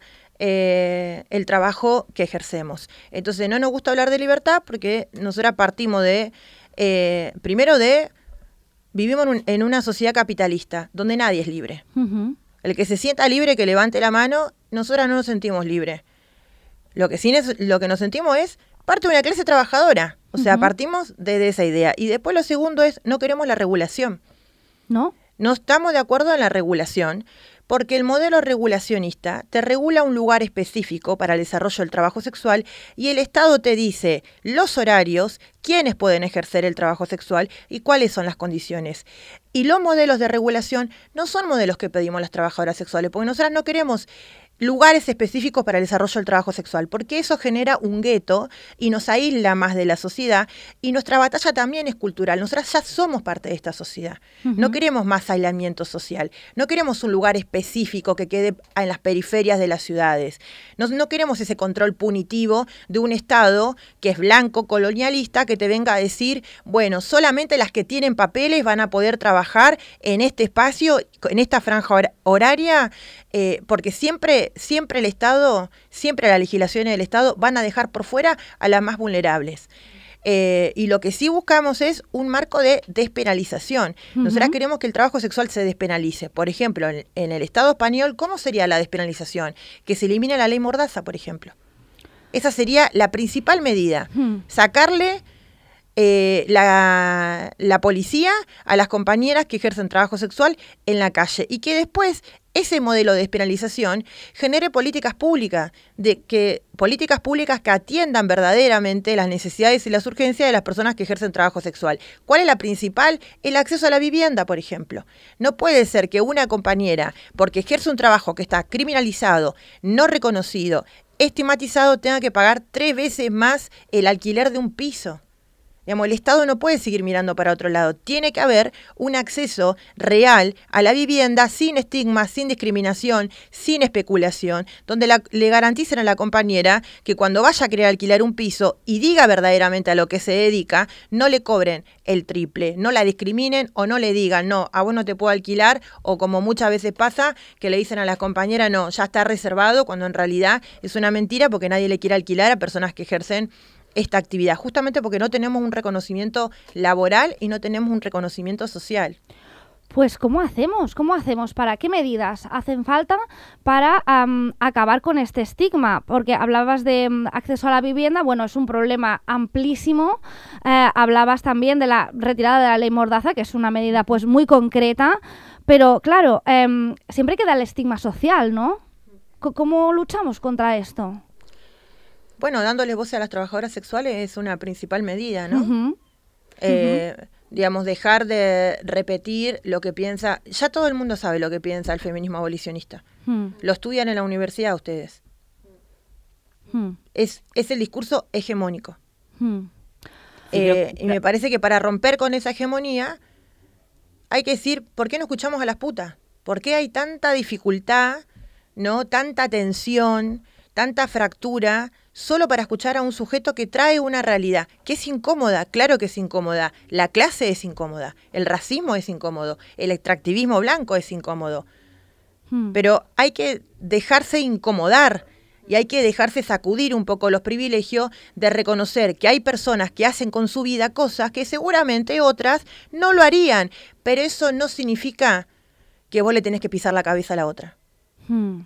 Eh, el trabajo que ejercemos. Entonces no nos gusta hablar de libertad porque nosotros partimos de, eh, primero de, vivimos en, un, en una sociedad capitalista donde nadie es libre. Uh-huh. El que se sienta libre, que levante la mano, nosotras no nos sentimos libres. Lo que, sí es, lo que nos sentimos es parte de una clase trabajadora. O sea, uh-huh. partimos desde esa idea. Y después lo segundo es, no queremos la regulación. ¿No? No estamos de acuerdo en la regulación. Porque el modelo regulacionista te regula un lugar específico para el desarrollo del trabajo sexual y el Estado te dice los horarios, quiénes pueden ejercer el trabajo sexual y cuáles son las condiciones. Y los modelos de regulación no son modelos que pedimos las trabajadoras sexuales, porque nosotras no queremos lugares específicos para el desarrollo del trabajo sexual, porque eso genera un gueto y nos aísla más de la sociedad y nuestra batalla también es cultural. Nosotras ya somos parte de esta sociedad. Uh-huh. No queremos más aislamiento social, no queremos un lugar específico que quede en las periferias de las ciudades. No, no queremos ese control punitivo de un Estado que es blanco, colonialista, que te venga a decir, bueno, solamente las que tienen papeles van a poder trabajar en este espacio, en esta franja hor- horaria, eh, porque siempre, siempre el Estado, siempre las legislaciones del Estado van a dejar por fuera a las más vulnerables. Eh, y lo que sí buscamos es un marco de despenalización. Uh-huh. Nosotras queremos que el trabajo sexual se despenalice. Por ejemplo, en, en el Estado español, ¿cómo sería la despenalización? Que se elimine la ley Mordaza, por ejemplo. Esa sería la principal medida. Uh-huh. Sacarle eh, la, la policía a las compañeras que ejercen trabajo sexual en la calle y que después ese modelo de despenalización genere políticas públicas, de que políticas públicas que atiendan verdaderamente las necesidades y las urgencias de las personas que ejercen trabajo sexual. ¿Cuál es la principal? El acceso a la vivienda, por ejemplo. No puede ser que una compañera, porque ejerce un trabajo que está criminalizado, no reconocido, estigmatizado, tenga que pagar tres veces más el alquiler de un piso. Digamos, el Estado no puede seguir mirando para otro lado. Tiene que haber un acceso real a la vivienda sin estigma, sin discriminación, sin especulación, donde la, le garanticen a la compañera que cuando vaya a querer alquilar un piso y diga verdaderamente a lo que se dedica, no le cobren el triple, no la discriminen o no le digan, no, a vos no te puedo alquilar, o como muchas veces pasa, que le dicen a las compañeras, no, ya está reservado, cuando en realidad es una mentira porque nadie le quiere alquilar a personas que ejercen esta actividad, justamente porque no tenemos un reconocimiento laboral y no tenemos un reconocimiento social. Pues, ¿cómo hacemos? ¿Cómo hacemos? ¿Para qué medidas hacen falta para um, acabar con este estigma? Porque hablabas de um, acceso a la vivienda, bueno, es un problema amplísimo. Eh, hablabas también de la retirada de la ley Mordaza, que es una medida pues muy concreta, pero claro, eh, siempre queda el estigma social, ¿no? C- ¿Cómo luchamos contra esto? Bueno, dándole voz a las trabajadoras sexuales es una principal medida, ¿no? Uh-huh. Eh, uh-huh. Digamos, dejar de repetir lo que piensa. Ya todo el mundo sabe lo que piensa el feminismo abolicionista. Uh-huh. Lo estudian en la universidad ustedes. Uh-huh. Es, es el discurso hegemónico. Uh-huh. Eh, y me parece que para romper con esa hegemonía hay que decir, ¿por qué no escuchamos a las putas? ¿Por qué hay tanta dificultad, no, tanta tensión, tanta fractura, solo para escuchar a un sujeto que trae una realidad, que es incómoda? Claro que es incómoda, la clase es incómoda, el racismo es incómodo, el extractivismo blanco es incómodo, hmm. pero hay que dejarse incomodar y hay que dejarse sacudir un poco los privilegios de reconocer que hay personas que hacen con su vida cosas que seguramente otras no lo harían, pero eso no significa que vos le tenés que pisar la cabeza a la otra. Hmm.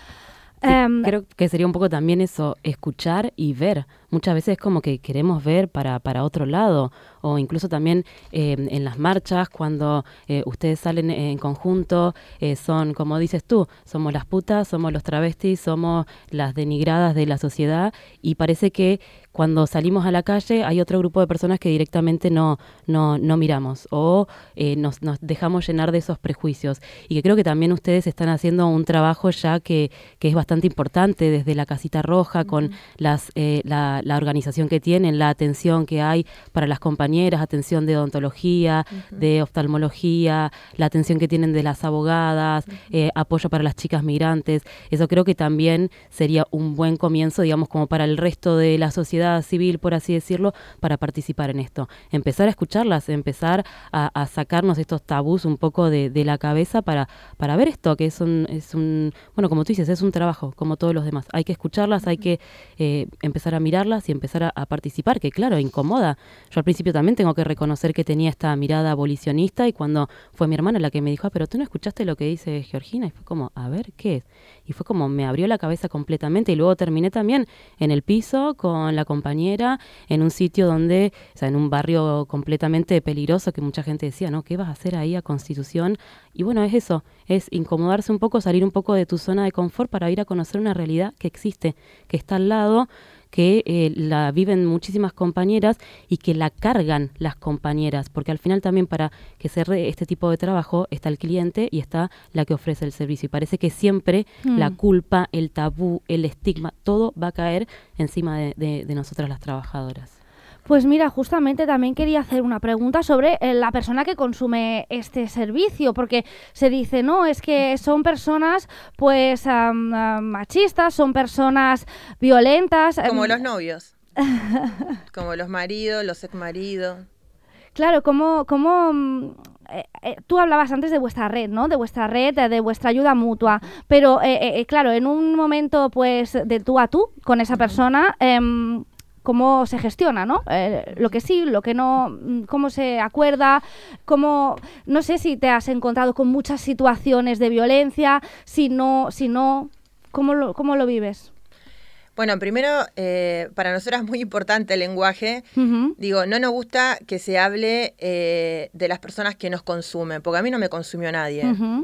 Sí, um, creo que sería un poco también eso, escuchar y ver. Muchas veces como que queremos ver para, para otro lado, o incluso también eh, en las marchas, cuando eh, ustedes salen en conjunto, eh, son, como dices tú, somos las putas, somos los travestis, somos las denigradas de la sociedad, y parece que cuando salimos a la calle hay otro grupo de personas que directamente no, no, no miramos, o eh, nos, nos dejamos llenar de esos prejuicios, y que creo que también ustedes están haciendo un trabajo ya que, que es bastante importante desde la Casita Roja, uh-huh. con las eh, la La, la organización que tienen, la atención que hay para las compañeras, atención de odontología, uh-huh. de oftalmología, la atención que tienen de las abogadas, uh-huh. eh, apoyo para las chicas migrantes. Eso creo que también sería un buen comienzo, digamos, como para el resto de la sociedad civil, por así decirlo, para participar en esto. Empezar a escucharlas, empezar a, a sacarnos estos tabús un poco de, de la cabeza para, para ver esto, que es un, es un, bueno, como tú dices, es un trabajo, como todos los demás. Hay que escucharlas, uh-huh. hay que eh, empezar a mirarlas y empezar a, a participar, que claro, incomoda. Yo al principio también tengo que reconocer que tenía esta mirada abolicionista, y cuando fue mi hermana la que me dijo, ah, pero tú no escuchaste lo que dice Georgina, y fue como, a ver, ¿qué es? Y fue como, me abrió la cabeza completamente, y luego terminé también en el piso con la compañera, en un sitio donde, o sea, en un barrio completamente peligroso, que mucha gente decía, ¿no? ¿Qué vas a hacer ahí a Constitución? Y bueno, es eso, es incomodarse un poco, salir un poco de tu zona de confort para ir a conocer una realidad que existe, que está al lado, que eh, la viven muchísimas compañeras y que la cargan las compañeras, porque al final también para que se re este tipo de trabajo está el cliente y está la que ofrece el servicio, y parece que siempre mm. la culpa, el tabú, el estigma, todo va a caer encima de, de, de nosotras las trabajadoras. Pues mira, justamente también quería hacer una pregunta sobre eh, la persona que consume este servicio, porque se dice, no, es que son personas pues um, uh, machistas, son personas violentas. Como um, los novios, como los maridos, los exmaridos. Claro, como... como Eh, eh, tú hablabas antes de vuestra red, ¿no? De vuestra red, de, de vuestra ayuda mutua, pero eh, eh, claro, en un momento pues de tú a tú con esa persona, eh, ¿cómo se gestiona, no? Eh, lo que sí, lo que no, cómo se acuerda, cómo, no sé si te has encontrado con muchas situaciones de violencia, si no, si no, ¿cómo lo, cómo lo vives? Bueno, primero, eh, para nosotras es muy importante el lenguaje. Uh-huh. Digo, no nos gusta que se hable eh, de las personas que nos consumen, porque a mí no me consumió nadie. Uh-huh.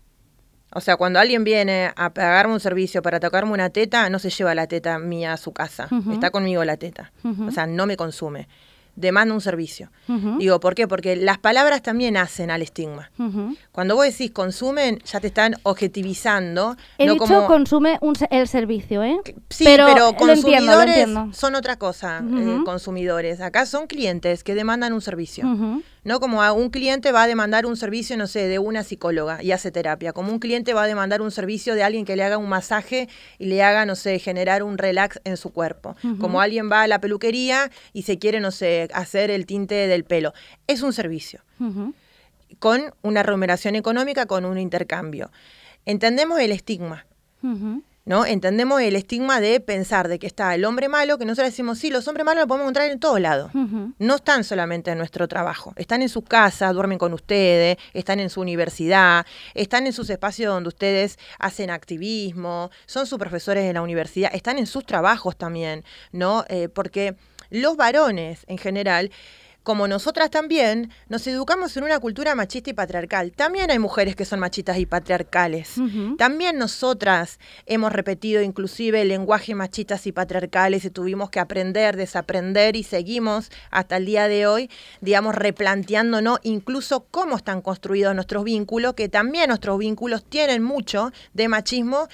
O sea, cuando alguien viene a pagarme un servicio para tocarme una teta, no se lleva la teta mía a su casa. Uh-huh. Está conmigo la teta. Uh-huh. O sea, no me consume. Demanda un servicio. Uh-huh. Digo, ¿por qué? Porque las palabras también hacen al estigma. Uh-huh. Cuando vos decís consumen, ya te están objetivizando. He no dicho como... consume un, el servicio, ¿eh? Sí, pero, pero consumidores lo entiendo, lo entiendo. son otra cosa, uh-huh. eh, consumidores. Acá son clientes que demandan un servicio. Uh-huh. No como a un cliente va a demandar un servicio, no sé, de una psicóloga y hace terapia. Como un cliente va a demandar un servicio de alguien que le haga un masaje y le haga, no sé, generar un relax en su cuerpo. Uh-huh. Como alguien va a la peluquería y se quiere, no sé, hacer el tinte del pelo. Es un servicio. Uh-huh. Con una remuneración económica, con un intercambio. Entendemos el estigma. Uh-huh. ¿No? Entendemos el estigma de pensar de que está el hombre malo, que nosotros decimos, sí, los hombres malos los podemos encontrar en todos lados. Uh-huh. No están solamente en nuestro trabajo, están en sus casas, duermen con ustedes, están en su universidad, están en sus espacios donde ustedes hacen activismo, son sus profesores en la universidad, están en sus trabajos también, ¿no? Eh, porque los varones en general, como nosotras también, nos educamos en una cultura machista y patriarcal. También hay mujeres que son machistas y patriarcales. Uh-huh. También nosotras hemos repetido inclusive lenguajes machistas y patriarcales y tuvimos que aprender, desaprender y seguimos hasta el día de hoy, digamos, replanteándonos incluso cómo están construidos nuestros vínculos, que también nuestros vínculos tienen mucho de machismo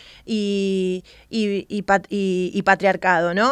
y, y, y, y, y patriarcado, ¿no?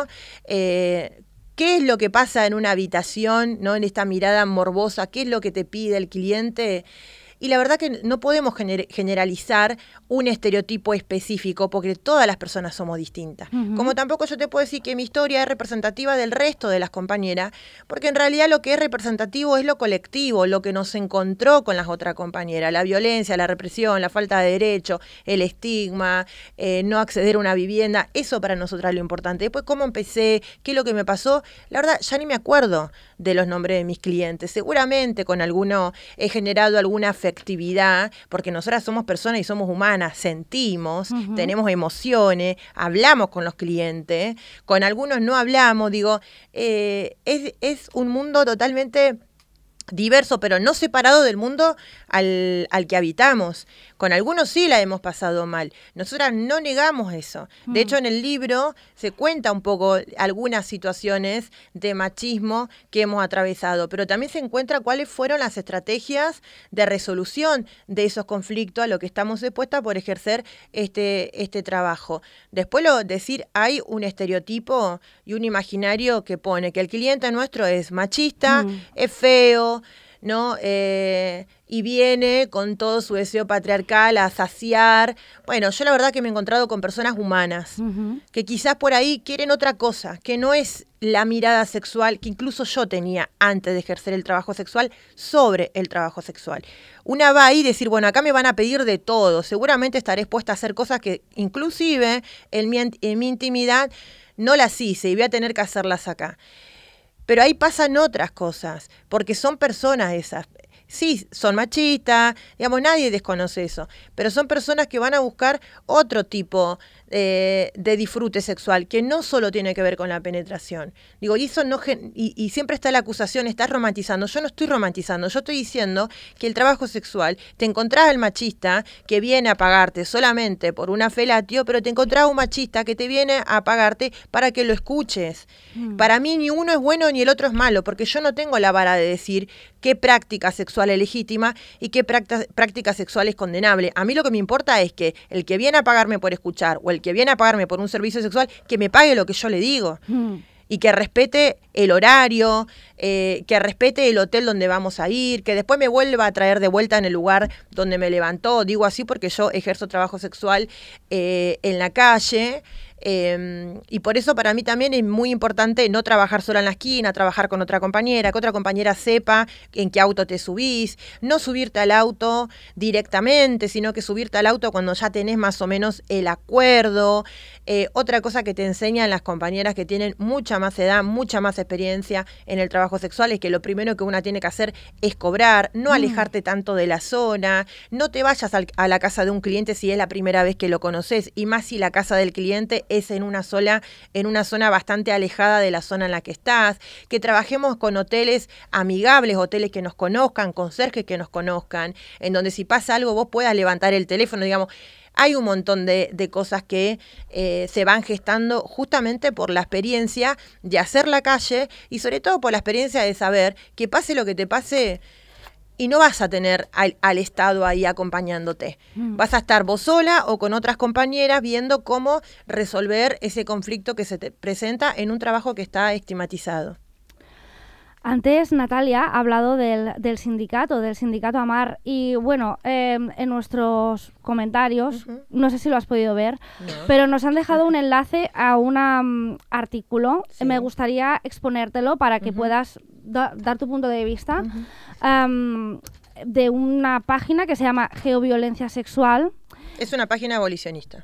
Eh, ¿Qué es lo que pasa en una habitación, ¿no? En esta mirada morbosa? ¿Qué es lo que te pide el cliente? Y la verdad que no podemos gener- generalizar un estereotipo específico porque todas las personas somos distintas. Uh-huh. Como tampoco yo te puedo decir que mi historia es representativa del resto de las compañeras, porque en realidad lo que es representativo es lo colectivo, lo que nos encontró con las otras compañeras, la violencia, la represión, la falta de derecho, el estigma, eh, no acceder a una vivienda, eso para nosotras es lo importante. Después, cómo empecé, qué es lo que me pasó, la verdad ya ni me acuerdo de los nombres de mis clientes. Seguramente con alguno he generado alguna afectividad, porque nosotras somos personas y somos humanas, sentimos, uh-huh. tenemos emociones, hablamos con los clientes, con algunos no hablamos, digo, eh, es, es un mundo totalmente diverso, pero no separado del mundo al, al que habitamos. Con algunos sí la hemos pasado mal. Nosotras no negamos eso. De mm. hecho, en el libro se cuenta un poco algunas situaciones de machismo que hemos atravesado, pero también se encuentra cuáles fueron las estrategias de resolución de esos conflictos a lo que estamos dispuestas por ejercer este, este trabajo. Después, lo decir, hay un estereotipo y un imaginario que pone que el cliente nuestro es machista, mm. es feo, ¿no? Eh, y viene con todo su deseo patriarcal a saciar. Bueno, yo la verdad que me he encontrado con personas humanas, uh-huh. que quizás por ahí quieren otra cosa, que no es la mirada sexual que incluso yo tenía antes de ejercer el trabajo sexual sobre el trabajo sexual. Una va ahí y decir, bueno, acá me van a pedir de todo, seguramente estaré expuesta a hacer cosas que inclusive en mi, en mi intimidad no las hice y voy a tener que hacerlas acá. Pero ahí pasan otras cosas, porque son personas esas. Sí, son machistas, digamos, nadie desconoce eso, pero son personas que van a buscar otro tipo eh, de disfrute sexual, que no solo tiene que ver con la penetración. Digo, y eso no y, y siempre está la acusación, estás romantizando. Yo no estoy romantizando, yo estoy diciendo que el trabajo sexual, te encontrás al machista que viene a pagarte solamente por una felatio, pero te encontrás un machista que te viene a pagarte para que lo escuches. Mm. Para mí ni uno es bueno ni el otro es malo, porque yo no tengo la vara de decir qué práctica sexual es legítima y qué práctica, práctica sexual es condenable. A mí lo que me importa es que el que viene a pagarme por escuchar o el que viene a pagarme por un servicio sexual, que me pague lo que yo le digo. Mm. Y que respete el horario, eh, que respete el hotel donde vamos a ir, que después me vuelva a traer de vuelta en el lugar donde me levantó. Digo así porque yo ejerzo trabajo sexual eh, en la calle. Eh, y por eso para mí también es muy importante no trabajar sola en la esquina, trabajar con otra compañera, que otra compañera sepa en qué auto te subís, no subirte al auto directamente, sino que subirte al auto cuando ya tenés más o menos el acuerdo. Eh, otra cosa que te enseñan las compañeras que tienen mucha más edad, mucha más experiencia en el trabajo sexual es que lo primero que una tiene que hacer es cobrar, no mm. alejarte tanto de la zona, no te vayas al, a la casa de un cliente si es la primera vez que lo conoces, y más si la casa del cliente es en una sola, en una zona bastante alejada de la zona en la que estás, que trabajemos con hoteles amigables, hoteles que nos conozcan, conserjes que nos conozcan, en donde si pasa algo vos puedas levantar el teléfono, digamos. Hay un montón de, de cosas que eh, se van gestando justamente por la experiencia de hacer la calle y sobre todo por la experiencia de saber que pase lo que te pase y no vas a tener al, al Estado ahí acompañándote. Mm. Vas a estar vos sola o con otras compañeras viendo cómo resolver ese conflicto que se te presenta en un trabajo que está estigmatizado. Antes Natalia ha hablado del, del sindicato, del sindicato AMAR, y bueno, eh, en nuestros comentarios, uh-huh. no sé si lo has podido ver, no. pero nos han dejado un enlace a un um, artículo. Sí. Me gustaría exponértelo para que uh-huh. puedas da, dar tu punto de vista, uh-huh. um, de una página que se llama Geoviolencia Sexual. Es una página abolicionista.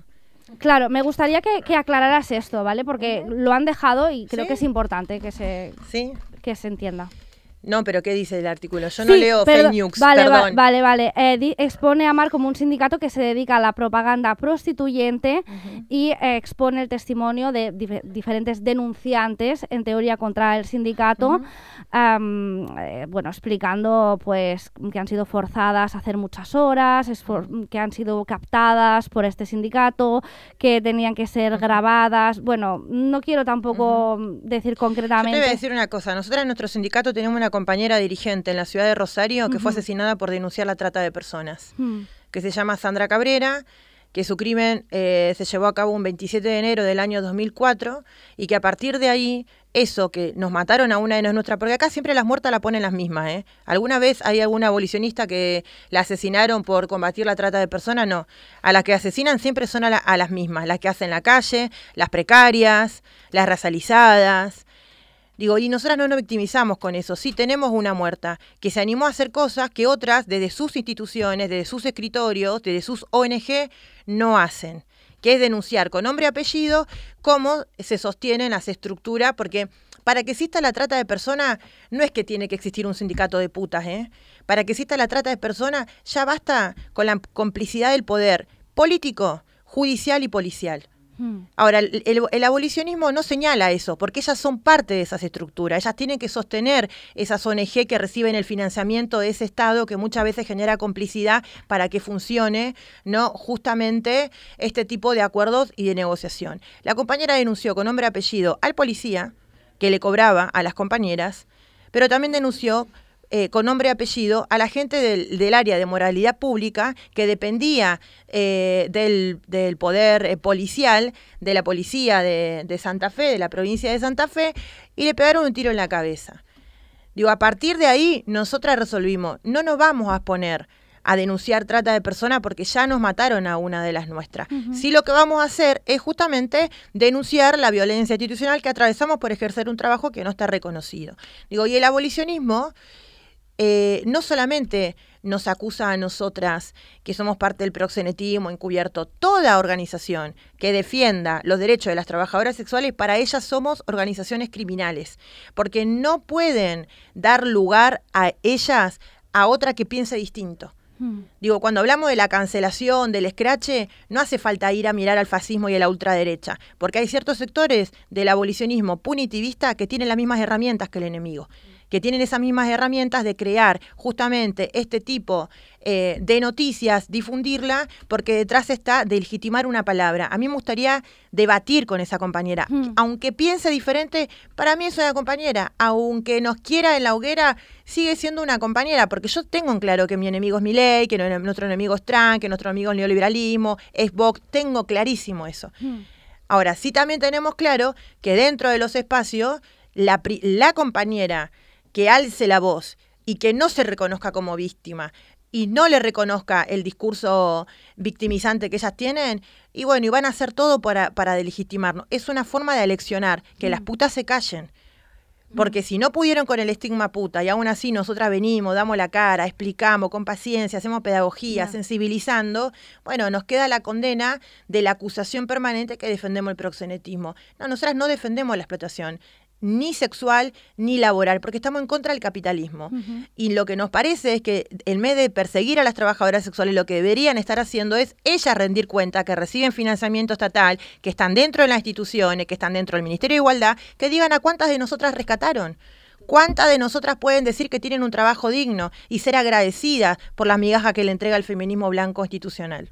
Claro, me gustaría que, que aclararas esto, ¿vale? Porque lo han dejado y creo ¿Sí? que es importante que se, ¿Sí? que se entienda. No, pero ¿qué dice el artículo? Yo sí, no leo perdón, fake news, vale, perdón. Va, vale, vale. Eh, di, expone a AMAR como un sindicato que se dedica a la propaganda prostituyente uh-huh. y eh, expone el testimonio de dif- diferentes denunciantes, en teoría contra el sindicato, uh-huh. um, eh, bueno, explicando pues que han sido forzadas a hacer muchas horas, esfor- que han sido captadas por este sindicato, que tenían que ser uh-huh. grabadas. Bueno, no quiero tampoco uh-huh. decir concretamente. Yo te voy a decir una cosa. Nosotros en nuestro sindicato tenemos una compañera dirigente en la ciudad de Rosario que uh-huh. fue asesinada por denunciar la trata de personas, uh-huh. que se llama Sandra Cabrera, que su crimen eh, se llevó a cabo un veintisiete de enero del año dos mil cuatro y que a partir de ahí, eso que nos mataron a una de nuestras, porque acá siempre las muertas la ponen las mismas, ¿eh? ¿Alguna vez hay alguna abolicionista que la asesinaron por combatir la trata de personas? No. A las que asesinan siempre son a, la, a las mismas, las que hacen la calle, las precarias, las racializadas. Digo, y nosotras no nos victimizamos con eso. Sí, tenemos una muerta que se animó a hacer cosas que otras, desde sus instituciones, desde sus escritorios, desde sus O N G, no hacen. Que es denunciar con nombre y apellido cómo se sostienen las estructuras, porque para que exista la trata de personas, no es que tiene que existir un sindicato de putas, ¿eh? Para que exista la trata de personas, ya basta con la complicidad del poder político, judicial y policial. Ahora, el, el, el abolicionismo no señala eso, porque ellas son parte de esas estructuras, ellas tienen que sostener esas O N G que reciben el financiamiento de ese Estado que muchas veces genera complicidad para que funcione, ¿no? Justamente este tipo de acuerdos y de negociación. La compañera denunció con nombre y apellido al policía que le cobraba a las compañeras, pero también denunció Eh, con nombre y apellido a la gente del, del área de moralidad pública que dependía eh, del, del poder eh, policial, de la policía de, de Santa Fe, de la provincia de Santa Fe, y le pegaron un tiro en la cabeza. Digo, a partir de ahí nosotras resolvimos, no nos vamos a poner a denunciar trata de personas porque ya nos mataron a una de las nuestras. Uh-huh. Sí, lo que vamos a hacer es justamente denunciar la violencia institucional que atravesamos por ejercer un trabajo que no está reconocido. Digo, y el abolicionismo Eh, no solamente nos acusa a nosotras, que somos parte del proxenetismo encubierto, toda organización que defienda los derechos de las trabajadoras sexuales, para ellas somos organizaciones criminales, porque no pueden dar lugar a ellas a otra que piense distinto. Hmm. Digo, cuando hablamos de la cancelación, del escrache, no hace falta ir a mirar al fascismo y a la ultraderecha, porque hay ciertos sectores del abolicionismo punitivista que tienen las mismas herramientas que el enemigo, que tienen esas mismas herramientas de crear justamente este tipo eh, de noticias, difundirla, porque detrás está de legitimar una palabra. A mí me gustaría debatir con esa compañera. Mm. Aunque piense diferente, para mí es una compañera. Aunque nos quiera en la hoguera, sigue siendo una compañera, porque yo tengo en claro que mi enemigo es Milei, que nuestro enemigo es Trump, que nuestro enemigo es el neoliberalismo, es Vox. Tengo clarísimo eso. Mm. Ahora, sí también tenemos claro que dentro de los espacios, la, la compañera que alce la voz y que no se reconozca como víctima y no le reconozca el discurso victimizante que ellas tienen, y bueno, y van a hacer todo para, para delegitimarnos. Es una forma de aleccionar, que mm. las putas se callen. Porque mm. si no pudieron con el estigma puta y aún así nosotras venimos, damos la cara, explicamos con paciencia, hacemos pedagogía, yeah. sensibilizando, bueno, nos queda la condena de la acusación permanente que defendemos el proxenetismo. No, nosotras no defendemos la explotación. ni sexual, ni laboral, porque estamos en contra del capitalismo. Uh-huh. Y lo que nos parece es que en vez de perseguir a las trabajadoras sexuales, lo que deberían estar haciendo es ellas rendir cuenta que reciben financiamiento estatal, que están dentro de las instituciones, que están dentro del Ministerio de Igualdad, que digan a cuántas de nosotras rescataron. ¿Cuántas de nosotras pueden decir que tienen un trabajo digno y ser agradecidas por las migajas que le entrega el feminismo blanco institucional?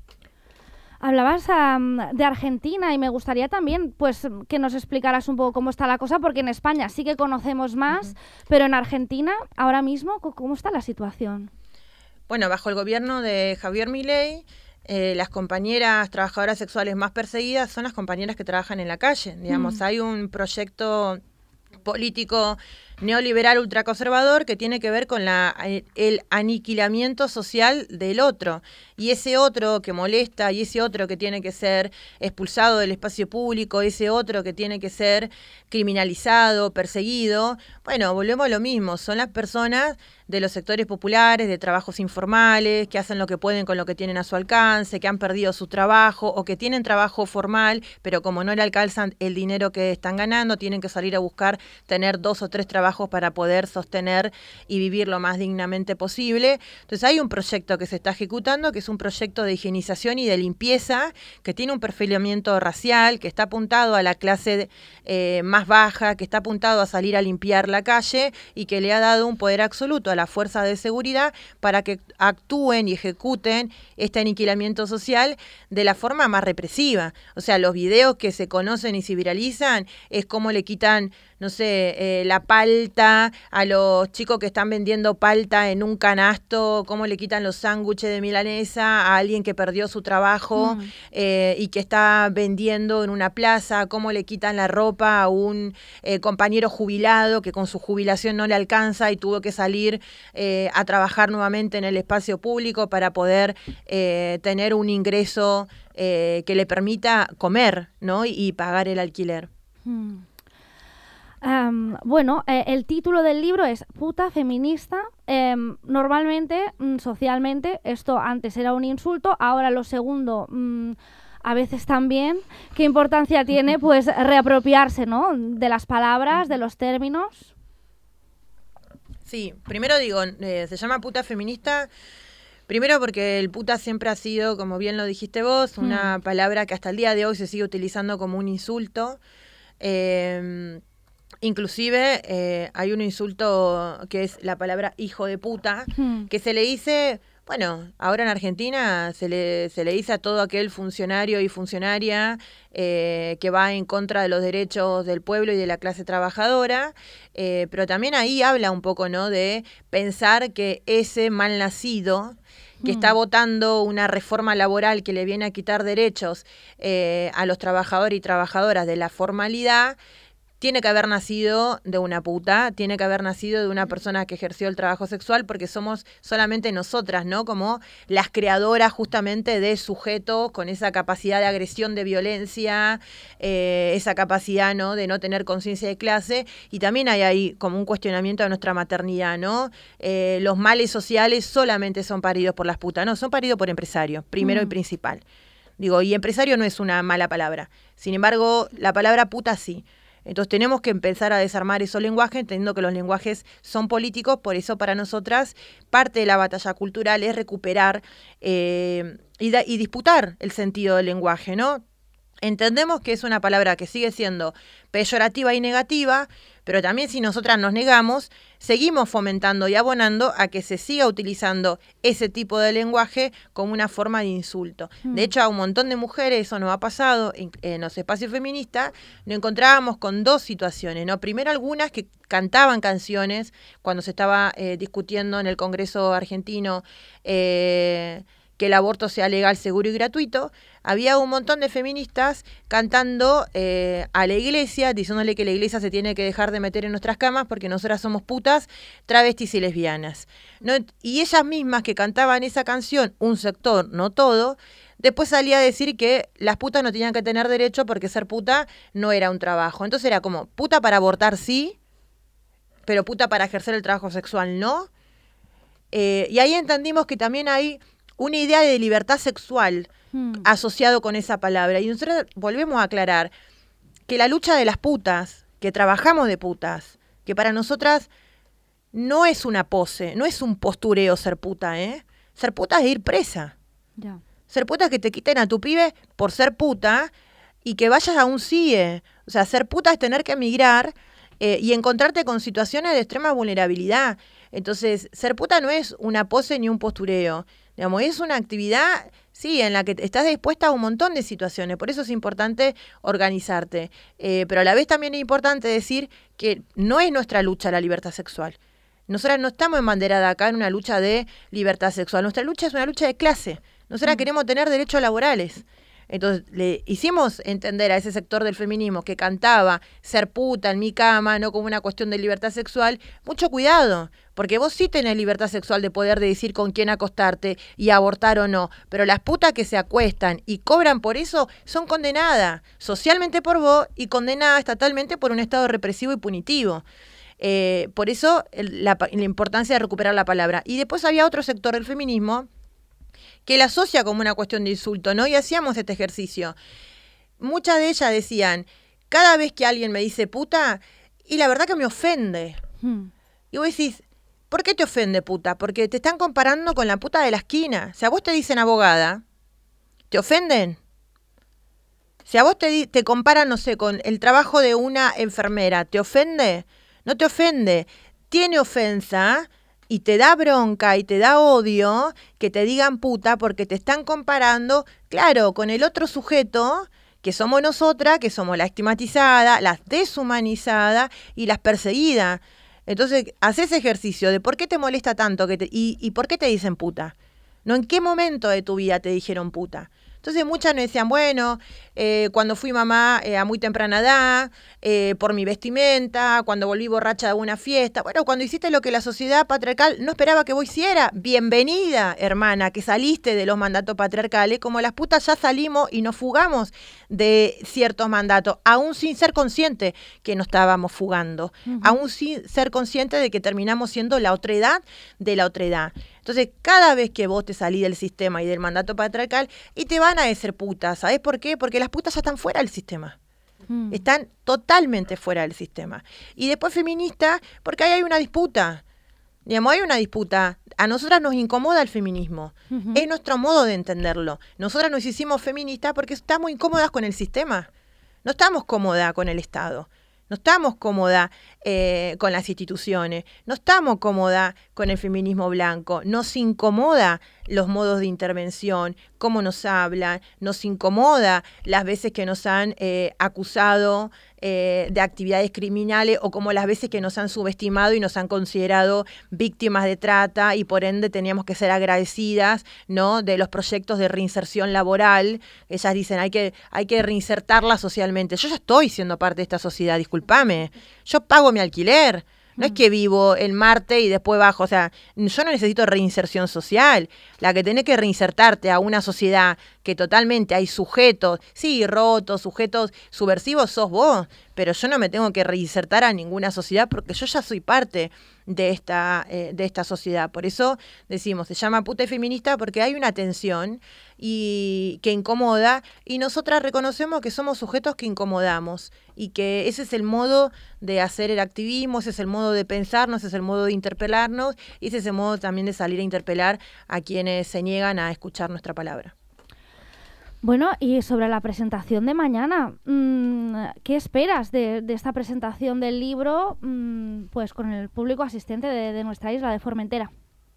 Hablabas um, de Argentina y me gustaría también pues que nos explicaras un poco cómo está la cosa, porque en España sí que conocemos más, uh-huh. pero en Argentina ahora mismo, ¿cómo está la situación? Bueno, bajo el gobierno de Javier Milei, eh, las compañeras trabajadoras sexuales más perseguidas son las compañeras que trabajan en la calle. Digamos, uh-huh. hay un proyecto político neoliberal ultraconservador que tiene que ver con la, el aniquilamiento social del otro. Y ese otro que molesta, y ese otro que tiene que ser expulsado del espacio público, ese otro que tiene que ser criminalizado, perseguido, bueno, volvemos a lo mismo, son las personas de los sectores populares, de trabajos informales, que hacen lo que pueden con lo que tienen a su alcance, que han perdido su trabajo o que tienen trabajo formal, pero como no le alcanzan el dinero que están ganando, tienen que salir a buscar tener dos o tres trabajos para poder sostener y vivir lo más dignamente posible. Entonces hay un proyecto que se está ejecutando, que es un proyecto de higienización y de limpieza, que tiene un perfilamiento racial, que está apuntado a la clase eh, más baja, que está apuntado a salir a limpiar la calle y que le ha dado un poder absoluto a la fuerza de seguridad para que actúen y ejecuten este aniquilamiento social de la forma más represiva. O sea, los videos que se conocen y se viralizan es cómo le quitan, no sé, eh, la palta a los chicos que están vendiendo palta en un canasto, cómo le quitan los sándwiches de milanesa a alguien que perdió su trabajo mm. eh, y que está vendiendo en una plaza, cómo le quitan la ropa a un eh, compañero jubilado que con su jubilación no le alcanza y tuvo que salir eh, a trabajar nuevamente en el espacio público para poder eh, tener un ingreso eh, que le permita comer, ¿no? y, y pagar el alquiler. Mm. Um, bueno, eh, el título del libro es Puta feminista. Eh, normalmente, mm, socialmente, esto antes era un insulto, ahora lo segundo, mm, a veces también. ¿Qué importancia tiene, pues, reapropiarse, ¿no? de las palabras, de los términos? Sí, primero digo, eh, se llama puta feminista. Primero porque el puta siempre ha sido, como bien lo dijiste vos, una mm. palabra que hasta el día de hoy se sigue utilizando como un insulto. Eh, Inclusive eh, hay un insulto que es la palabra hijo de puta, hmm. que se le dice, bueno, ahora en Argentina se le, se le dice a todo aquel funcionario y funcionaria eh, que va en contra de los derechos del pueblo y de la clase trabajadora, eh, pero también ahí habla un poco, ¿no?, de pensar que ese mal nacido que está votando una reforma laboral que le viene a quitar derechos eh, a los trabajadores y trabajadoras de la formalidad, tiene que haber nacido de una puta, tiene que haber nacido de una persona que ejerció el trabajo sexual, porque somos solamente nosotras, ¿no? Como las creadoras justamente de sujetos con esa capacidad de agresión, de violencia, eh, esa capacidad, ¿no?, de no tener conciencia de clase. Y también hay ahí como un cuestionamiento de nuestra maternidad, ¿no? Eh, los males sociales solamente son paridos por las putas, no, son paridos por empresarios, primero mm. y principal. Digo, y empresario no es una mala palabra. Sin embargo, la palabra puta sí. Entonces tenemos que empezar a desarmar esos lenguajes, entendiendo que los lenguajes son políticos. Por eso para nosotras parte de la batalla cultural es recuperar eh, y, da, y disputar el sentido del lenguaje, ¿no? Entendemos que es una palabra que sigue siendo peyorativa y negativa, pero también si nosotras nos negamos, seguimos fomentando y abonando a que se siga utilizando ese tipo de lenguaje como una forma de insulto. Mm. De hecho, a un montón de mujeres, eso nos ha pasado en, en los espacios feministas, nos encontrábamos con dos situaciones, ¿no? Primero, algunas que cantaban canciones cuando se estaba eh, discutiendo en el Congreso argentino eh, que el aborto sea legal, seguro y gratuito. Había un montón de feministas cantando eh, a la iglesia, diciéndole que la iglesia se tiene que dejar de meter en nuestras camas porque nosotras somos putas, travestis y lesbianas, ¿no? Y ellas mismas que cantaban esa canción, un sector, no todo, después salía a decir que las putas no tenían que tener derecho porque ser puta no era un trabajo. Entonces era como, puta para abortar sí, pero puta para ejercer el trabajo sexual no. Eh, y ahí entendimos que también hay una idea de libertad sexual hmm. asociado con esa palabra. Y nosotros volvemos a aclarar que la lucha de las putas, que trabajamos de putas, que para nosotras no es una pose, no es un postureo ser puta, ¿eh? Ser puta es ir presa. Ya. Ser puta es que te quiten a tu pibe por ser puta y que vayas a un C I E. O sea, ser puta es tener que emigrar eh, y encontrarte con situaciones de extrema vulnerabilidad. Entonces, ser puta no es una pose ni un postureo. Digamos, es una actividad, sí, en la que estás dispuesta a un montón de situaciones. Por eso es importante organizarte. Eh, pero a la vez también es importante decir que no es nuestra lucha la libertad sexual. Nosotras no estamos embanderadas acá en una lucha de libertad sexual. Nuestra lucha es una lucha de clase. Nosotras mm. queremos tener derechos laborales. Entonces le hicimos entender a ese sector del feminismo que cantaba ser puta en mi cama, no como una cuestión de libertad sexual, mucho cuidado, porque vos sí tenés libertad sexual de poder decidir con quién acostarte y abortar o no, pero las putas que se acuestan y cobran por eso son condenadas socialmente por vos y condenadas estatalmente por un Estado represivo y punitivo. Eh, por eso la, la importancia de recuperar la palabra. Y después había otro sector del feminismo que la asocia como una cuestión de insulto, ¿no? Y hacíamos este ejercicio. Muchas de ellas decían, cada vez que alguien me dice puta, y la verdad que me ofende. Hmm. Y vos decís, ¿por qué te ofende puta? Porque te están comparando con la puta de la esquina. Si a vos te dicen abogada, ¿te ofenden? Si a vos te, te comparan, no sé, con el trabajo de una enfermera, ¿te ofende? No te ofende. Tiene ofensa y te da bronca y te da odio que te digan puta porque te están comparando, claro, con el otro sujeto que somos nosotras, que somos las estigmatizadas, las deshumanizadas y las perseguidas. Entonces, haces ejercicio de por qué te molesta tanto que te, y, y por qué te dicen puta. ¿No? ¿En qué momento de tu vida te dijeron puta? Entonces muchas me decían, bueno, eh, cuando fui mamá eh, a muy temprana edad, eh, por mi vestimenta, cuando volví borracha de una fiesta, bueno, cuando hiciste lo que la sociedad patriarcal no esperaba que vos hiciera, bienvenida, hermana, que saliste de los mandatos patriarcales, como las putas ya salimos y nos fugamos de ciertos mandatos, aún sin ser conscientes que nos estábamos fugando, uh-huh. aún sin ser conscientes de que terminamos siendo la otredad de la otredad. Entonces, cada vez que vos te salís del sistema y del mandato patriarcal, y te van a decir putas, ¿sabés por qué? Porque las putas ya están fuera del sistema. Mm. Están totalmente fuera del sistema. Y después feminista, porque ahí hay una disputa. Digamos, hay una disputa. A nosotras nos incomoda el feminismo. Uh-huh. Es nuestro modo de entenderlo. Nosotras nos hicimos feministas porque estamos incómodas con el sistema. No estamos cómodas con el Estado. No estamos cómodas eh, con las instituciones, no estamos cómodas con el feminismo blanco, nos incomoda los modos de intervención, cómo nos hablan, nos incomoda las veces que nos han eh, acusado eh, de actividades criminales o como las veces que nos han subestimado y nos han considerado víctimas de trata y por ende teníamos que ser agradecidas, ¿no?, de los proyectos de reinserción laboral. Ellas dicen, hay que, hay que reinsertarla socialmente. Yo ya estoy siendo parte de esta sociedad, discúlpame. Yo pago mi alquiler. No es que vivo el Marte y después bajo, o sea, yo no necesito reinserción social. La que tenés que reinsertarte a una sociedad que totalmente hay sujetos, sí, rotos, sujetos subversivos, sos vos, pero yo no me tengo que reinsertar a ninguna sociedad porque yo ya soy parte de esta, eh, de esta sociedad. Por eso decimos, se llama puta y feminista porque hay una tensión y que incomoda y nosotras reconocemos que somos sujetos que incomodamos y que ese es el modo de hacer el activismo, ese es el modo de pensarnos, ese es el modo de interpelarnos y ese es el modo también de salir a interpelar a quienes se niegan a escuchar nuestra palabra. Bueno, y sobre la presentación de mañana, ¿qué esperas de, de esta presentación del libro pues con el público asistente de, de nuestra isla, de Formentera?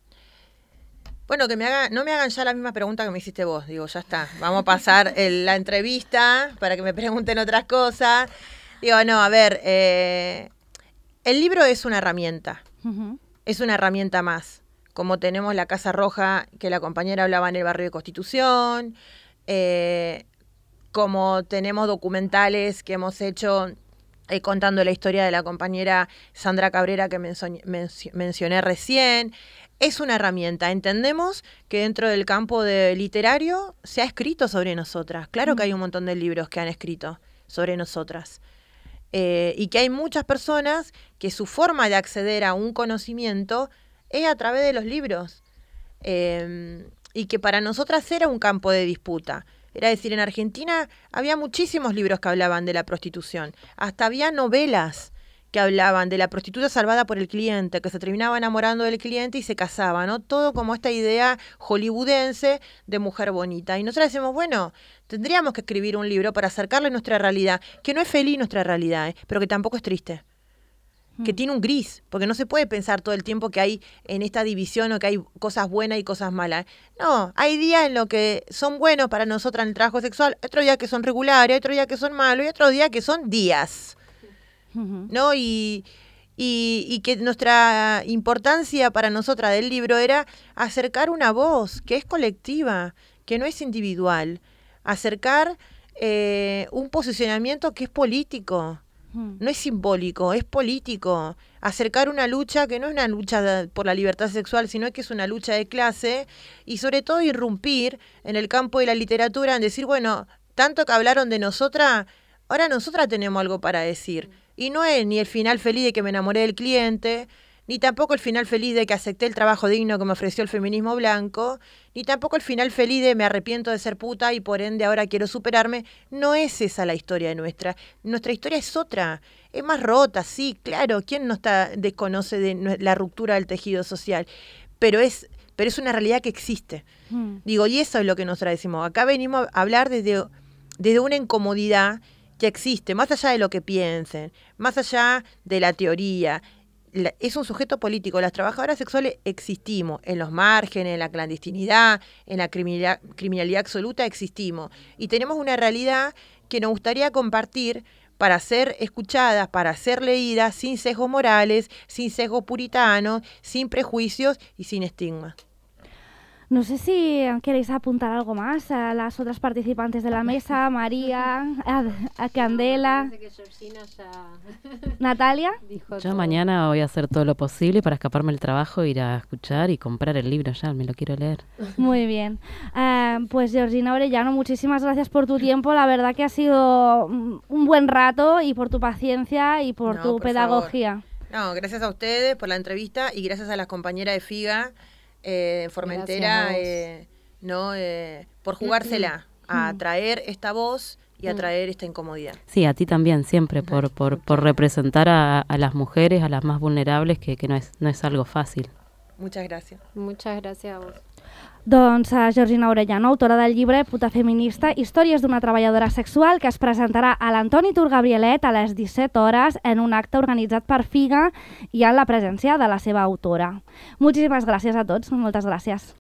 Bueno, que me haga, no me hagan ya la misma pregunta que me hiciste vos. Digo, ya está, vamos a pasar el, la entrevista para que me pregunten otras cosas. Digo, no, a ver, eh, el libro es una herramienta, uh-huh. es una herramienta más. Como tenemos la Casa Roja, que la compañera hablaba en el barrio de Constitución, Eh, como tenemos documentales que hemos hecho eh, contando la historia de la compañera Sandra Cabrera que menso- men- mencioné recién, es una herramienta. Entendemos que dentro del campo de literario se ha escrito sobre nosotras. Claro que hay un montón de libros que han escrito sobre nosotras. Eh, y que hay muchas personas que su forma de acceder a un conocimiento es a través de los libros. Eh, y que para nosotras era un campo de disputa. Era decir, en Argentina había muchísimos libros que hablaban de la prostitución. Hasta había novelas que hablaban de la prostituta salvada por el cliente, que se terminaba enamorando del cliente y se casaba, ¿no? Todo como esta idea hollywoodense de mujer bonita. Y nosotros decimos, bueno, tendríamos que escribir un libro para acercarle nuestra realidad, que no es feliz nuestra realidad, ¿eh? Pero que tampoco es triste, mm. que tiene un gris, porque no se puede pensar todo el tiempo que hay en esta división o que hay cosas buenas y cosas malas. No, hay días en los que son buenos para nosotras en el trabajo sexual, otro día que son regulares, otro día que son malos y otro día que son días. ¿No? Y, y, y que nuestra importancia para nosotras del libro era acercar una voz que es colectiva, que no es individual, acercar eh, un posicionamiento que es político, uh-huh. no es simbólico, es político, acercar una lucha que no es una lucha por la libertad sexual, sino que es una lucha de clase, y sobre todo irrumpir en el campo de la literatura, en decir, bueno, tanto que hablaron de nosotras, ahora nosotras tenemos algo para decir. Y no es ni el final feliz de que me enamoré del cliente, ni tampoco el final feliz de que acepté el trabajo digno que me ofreció el feminismo blanco, ni tampoco el final feliz de me arrepiento de ser puta y por ende ahora quiero superarme. No es esa la historia nuestra. Nuestra historia es otra, es más rota, sí, claro. ¿Quién no está desconoce de la ruptura del tejido social? Pero es, pero es una realidad que existe. Mm. Digo, y eso es lo que nosotros decimos. Acá venimos a hablar desde, desde una incomodidad que existe, más allá de lo que piensen, más allá de la teoría. La, es un sujeto político. Las trabajadoras sexuales existimos, en los márgenes, en la clandestinidad, en la criminalidad, criminalidad absoluta existimos. Y tenemos una realidad que nos gustaría compartir para ser escuchadas, para ser leídas, sin sesgos morales, sin sesgos puritanos, sin prejuicios y sin estigma. No sé si queréis apuntar algo más a las otras participantes de la mesa, María, a, a Candela, Natalia. Yo mañana voy a hacer todo lo posible para escaparme del trabajo, ir a escuchar y comprar el libro ya, me lo quiero leer. Muy bien. Uh, pues Georgina Orellano, muchísimas gracias por tu tiempo, la verdad que ha sido un buen rato y por tu paciencia y por no, tu por pedagogía. Favor. No, gracias a ustedes por la entrevista y gracias a las compañeras de Figa. Eh, Formentera, eh, no, eh, por jugársela a traer esta voz y a traer esta incomodidad. Sí, a ti también, siempre, por, por, por representar a, a las mujeres, a las más vulnerables, que, que no es, no es algo fácil. Muchas gracias. Muchas gracias a vos. Doncs a Georgina Orellano, autora del llibre Puta feminista, històries d'una treballadora sexual, que es presentarà a l'Antoni Tur Gabrielet a les disset hores en un acte organitzat per Figa i en la presència de la seva autora. Moltíssimes gràcies a tots, moltes gràcies.